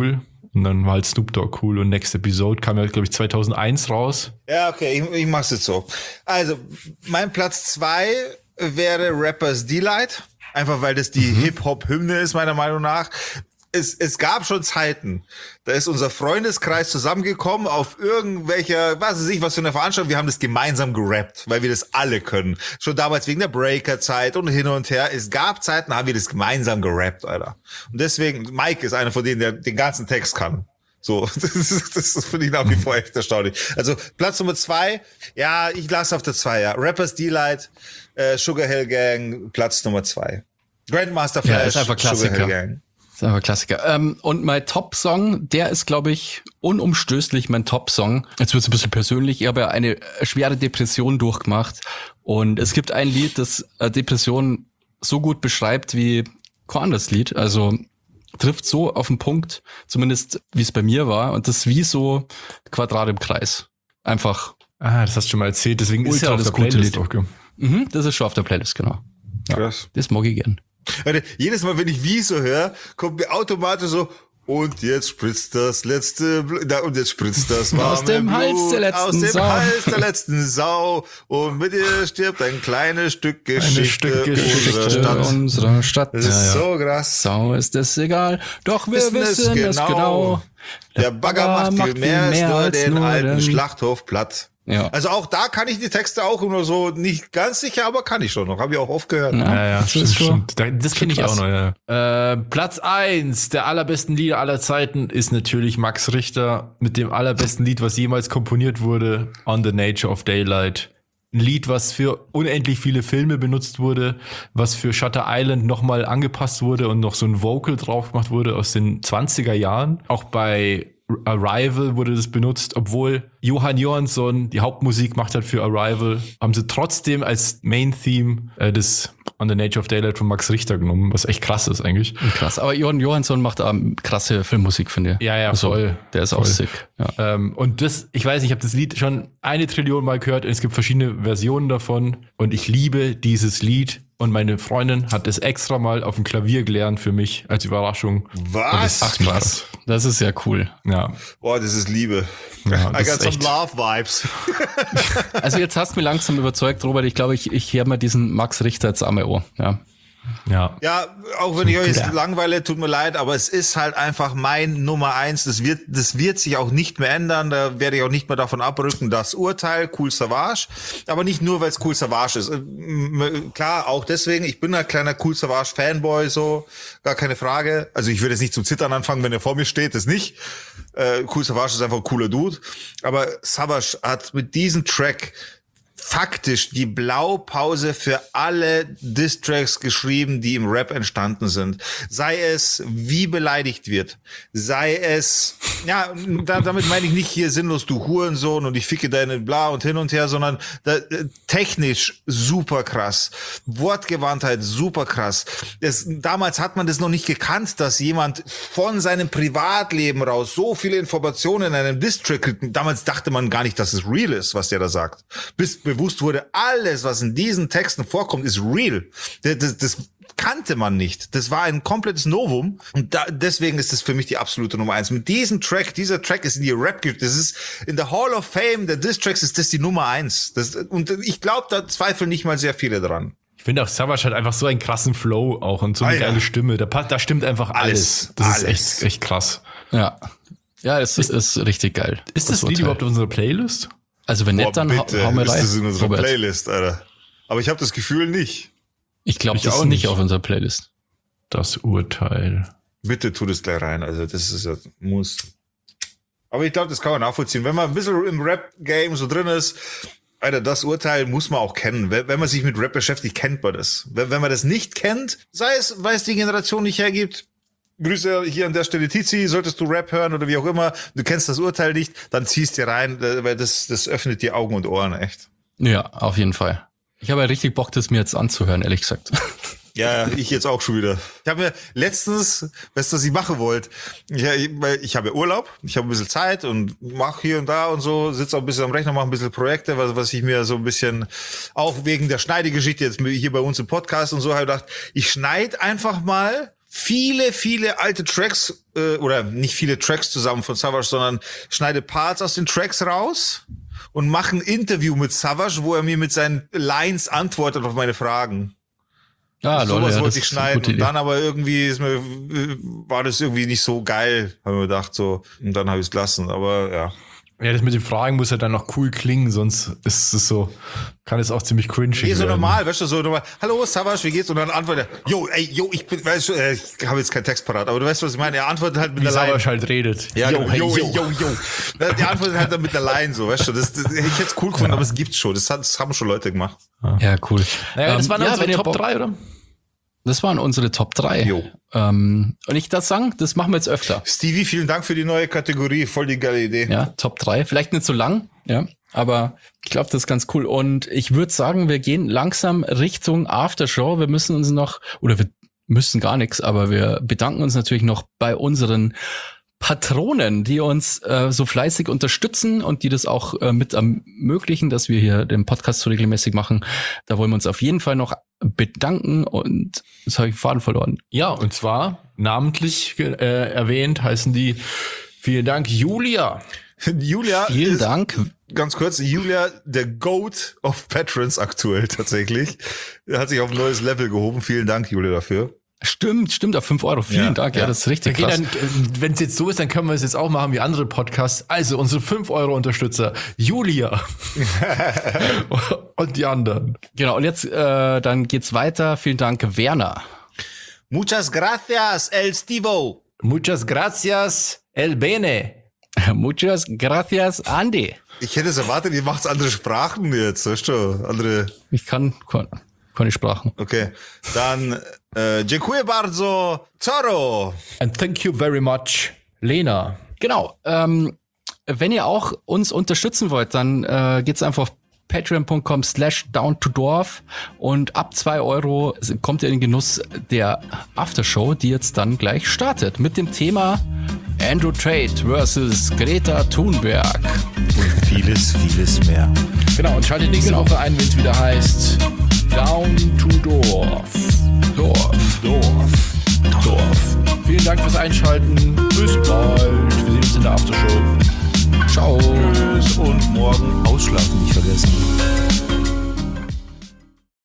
Und dann war halt Snoop Dogg cool und Next Episode kam ja, glaube ich, zweitausendeins raus. Ja, okay, ich, ich mach's jetzt so. Also, mein Platz zwei wäre Rappers Delight. Einfach weil das die mhm. Hip-Hop-Hymne ist, meiner Meinung nach. Es, es gab schon Zeiten, da ist unser Freundeskreis zusammengekommen auf irgendwelcher, was weiß ich, was für eine Veranstaltung. Wir haben das gemeinsam gerappt, weil wir das alle können. Schon damals wegen der Breaker-Zeit und hin und her. Es gab Zeiten, da haben wir das gemeinsam gerappt, Alter. Und deswegen, Mike ist einer von denen, der den ganzen Text kann. So, das, ist, das finde ich nach wie vor echt erstaunlich. Also Platz Nummer zwei, ja, ich lasse auf der zwei, ja. Rappers Delight, äh, Sugar Hill Gang, Platz Nummer zwei. Grandmaster Flash, ja, ist einfach Klassiker. Sugar Hill Gang. Das ist einfach Klassiker. Ähm, und mein Top-Song, der ist, glaube ich, unumstößlich mein Top-Song. Jetzt wird es ein bisschen persönlich. Ich habe ja eine schwere Depression durchgemacht. Und es gibt ein Lied, das äh, Depression so gut beschreibt wie kein anderes Lied. Also trifft so auf den Punkt, zumindest wie es bei mir war. Und das ist wie so Quadrat im Kreis. Einfach. Ah, das hast du schon mal erzählt. Deswegen ist ja auf der Playlist auch. Mhm, das ist schon auf der Playlist, genau. Ja, krass. Das mag ich gern. Warte, jedes Mal, wenn ich wie so höre, kommt mir automatisch so, und jetzt spritzt das letzte Blut, na, und jetzt spritzt das warme aus dem Blut, Hals der letzten aus dem Sau. Hals der letzten Sau, und mit ihr stirbt ein kleines Stück Geschichte, Stück Geschichte unserer Stadt. Unserer Stadt. Das ist ja, ja. so krass. Sau ist es egal, doch wir Wissen wissen es genau. genau. Der, der Bagger macht, macht viel mehr, mehr als nur den nur alten den Schlachthof platt. Ja. Also auch da kann ich die Texte auch immer so nicht ganz sicher, aber kann ich schon noch. Habe ich auch oft gehört. Ja, ja, ja das stimmt, stimmt. Das, das kenne ich auch noch, ja. Äh, Platz eins der allerbesten Lieder aller Zeiten ist natürlich Max Richter mit dem allerbesten Lied, was jemals komponiert wurde, On the Nature of Daylight. Ein Lied, was für unendlich viele Filme benutzt wurde, was für Shutter Island nochmal angepasst wurde und noch so ein Vocal drauf gemacht wurde aus den zwanziger Jahren. Auch bei Arrival wurde das benutzt, obwohl Johann Johansson die Hauptmusik gemacht hat für Arrival, haben sie trotzdem als Main-Theme äh, das On the Nature of Daylight von Max Richter genommen, was echt krass ist eigentlich. Krass, aber Johann Johansson macht ähm, krasse Filmmusik, finde ich. Ja, ja, also, voll. Der ist voll. auch sick. Ja. Ähm, und das, ich weiß nicht, ich habe das Lied schon eine Trillion Mal gehört und es gibt verschiedene Versionen davon und ich liebe dieses Lied. Und meine Freundin hat es extra mal auf dem Klavier gelernt für mich als Überraschung. Was? Ach krass. Das ist ja cool. Ja. Boah, das ist Liebe. Ja, I got some echt. love vibes. Also jetzt hast du mich langsam überzeugt, Robert. Ich glaube, ich, ich höre mir diesen Max Richter jetzt einmal an. Ja. Ja. Ja, auch wenn ich euch jetzt langweile, tut mir leid, aber es ist halt einfach mein Nummer eins. Das wird, das wird sich auch nicht mehr ändern. Da werde ich auch nicht mehr davon abrücken. Das Urteil, Kool Savas. Aber nicht nur, weil es Kool Savas ist. Klar, auch deswegen. Ich bin ein kleiner Kool Savas Fanboy, so. Gar keine Frage. Also ich würde jetzt nicht zum Zittern anfangen, wenn er vor mir steht. Das nicht. Äh, Kool Savas ist einfach ein cooler Dude. Aber Savas hat mit diesem Track faktisch die Blaupause für alle Diss-Tracks geschrieben, die im Rap entstanden sind. Sei es, wie beleidigt wird. Sei es, ja, da, damit meine ich nicht hier sinnlos, du Hurensohn und ich ficke deine bla und hin und her, sondern da, technisch super krass. Wortgewandtheit super krass. Das, damals hat man das noch nicht gekannt, dass jemand von seinem Privatleben raus so viele Informationen in einem Diss-Track kriegt. Damals dachte man gar nicht, dass es real ist, was der da sagt. Bis bewusst wurde, alles, was in diesen Texten vorkommt, ist real. Das, das, das kannte man nicht. Das war ein komplettes Novum. Und da, deswegen ist das für mich die absolute Nummer eins. Mit diesem Track, dieser Track ist in die Rap, das ist in der Hall of Fame der Diss-Tracks ist das die Nummer eins. Das, und ich glaube, da zweifeln nicht mal sehr viele dran. Ich finde auch, Savas hat einfach so einen krassen Flow auch und so eine Alter. geile Stimme. Da, da stimmt einfach alles. Alles. Das Alles. ist echt, echt krass. Ja. Ja, es ist, ist richtig geil. Ist das, das Lied überhaupt auf unserer Playlist? Also wenn nicht, dann bitte, hau mal rein. ist das in unserer Robert. Playlist, Alter. Aber ich habe das Gefühl nicht. Ich glaube, Ich das auch ist nicht nicht. auf unserer Playlist. Das Urteil. Bitte tu das gleich rein. Also das ist ja, muss. Aber ich glaube, das kann man nachvollziehen. Wenn man ein bisschen im Rap-Game so drin ist, Alter, das Urteil muss man auch kennen. Wenn wenn man sich mit Rap beschäftigt, kennt man das. Wenn, wenn man das nicht kennt, sei es, weil es die Generation nicht hergibt, Grüße hier an der Stelle, Tizi, solltest du Rap hören oder wie auch immer, du kennst das Urteil nicht, dann ziehst dir rein, weil das, das öffnet dir Augen und Ohren, echt. Ja, auf jeden Fall. Ich habe ja richtig Bock, das mir jetzt anzuhören, ehrlich gesagt. Ja, ich jetzt auch schon wieder. Ich habe mir letztens, weißt du, was ich machen wollte? Ich, weil ich habe ja Urlaub, ich habe ein bisschen Zeit und mache hier und da und so, sitze auch ein bisschen am Rechner, mache ein bisschen Projekte, was, was ich mir so ein bisschen, auch wegen der Schneidegeschichte jetzt hier bei uns im Podcast und so, habe ich gedacht, ich schneide einfach mal viele, viele alte Tracks, äh, oder nicht viele Tracks zusammen von Savage, sondern schneide Parts aus den Tracks raus und mache ein Interview mit Savage, wo er mir mit seinen Lines antwortet auf meine Fragen. Ah, so lol, was ja, wollte ich schneiden. Und Idee. dann aber irgendwie ist mir, war das irgendwie nicht so geil, habe ich mir gedacht, so. Und dann habe ich es gelassen, aber ja. Ja, das mit den Fragen muss ja dann noch cool klingen, sonst ist es so, kann es auch ziemlich cringy Nee, so werden. normal, weißt du, so normal. Hallo, Savage, wie geht's? Und dann antwortet er, yo, ey, yo, ich bin, weißt du, äh, ich habe jetzt keinen Text parat, aber du weißt, was ich meine. Er antwortet halt mit Wie der Line. Savage halt redet. Ja, Yo, yo, hey, yo, yo. yo, yo. Der antwortet halt dann mit der Line, so, weißt du. Das, das hätte ich jetzt cool gefunden, aber es gibt's schon. Das, hat, das haben schon Leute gemacht. Ja, cool. Naja, das Ähm, waren ja, unsere wenn ihr Top Bock- drei, oder? Das waren unsere Top drei. Jo. Ähm, und ich das sagen, das machen wir jetzt öfter. Stevie, vielen Dank für die neue Kategorie. Voll die geile Idee. Ja, Top drei. Vielleicht nicht so lang, ja, aber ich glaube, das ist ganz cool. Und ich würde sagen, wir gehen langsam Richtung Aftershow. Wir müssen uns noch, oder wir müssen gar nichts, aber wir bedanken uns natürlich noch bei unseren Patronen, die uns äh, so fleißig unterstützen und die das auch äh, mit ermöglichen, dass wir hier den Podcast so regelmäßig machen. Da wollen wir uns auf jeden Fall noch bedanken und jetzt habe ich den Faden verloren. Ja, und zwar namentlich äh, erwähnt heißen die, vielen Dank, Julia. Julia Vielen ist, Dank. ganz kurz, Julia, der Goat of Patrons aktuell tatsächlich. Er hat sich auf ein neues Level gehoben. Vielen Dank, Julia, dafür. Stimmt, stimmt, auf fünf Euro. Vielen Ja, Dank, ja, ja. das ist richtig Okay, krass. dann, wenn es jetzt so ist, dann können wir es jetzt auch machen wie andere Podcasts. Also unsere fünf Euro Unterstützer, Julia und die anderen. Genau, und jetzt äh, dann geht's weiter. Vielen Dank, Werner. Muchas gracias, El Stivo. Muchas gracias, El Bene. Muchas gracias, Andy. Ich hätte es erwartet, ihr macht andere Sprachen jetzt, weißt du? Andere, Ich kann kann, keine Sprachen. okay. Dann, äh, dziękuję bardzo, Zorro. And thank you very much, Lena. Genau. Ähm, wenn ihr auch uns unterstützen wollt, dann äh, geht's einfach auf patreon.com slash down to dorf und ab zwei Euro kommt ihr in den Genuss der Aftershow, die jetzt dann gleich startet mit dem Thema Andrew Tate versus Greta Thunberg. Und vieles, vieles mehr. Genau, und schaltet nächste Genau. Woche ein, wenn es wieder heißt Down to Dorf. Dorf. Dorf. Dorf. Vielen Dank fürs Einschalten. Bis bald. Wir sehen uns in der Aftershow. Ciao. Tschüss und morgen ausschlafen nicht vergessen.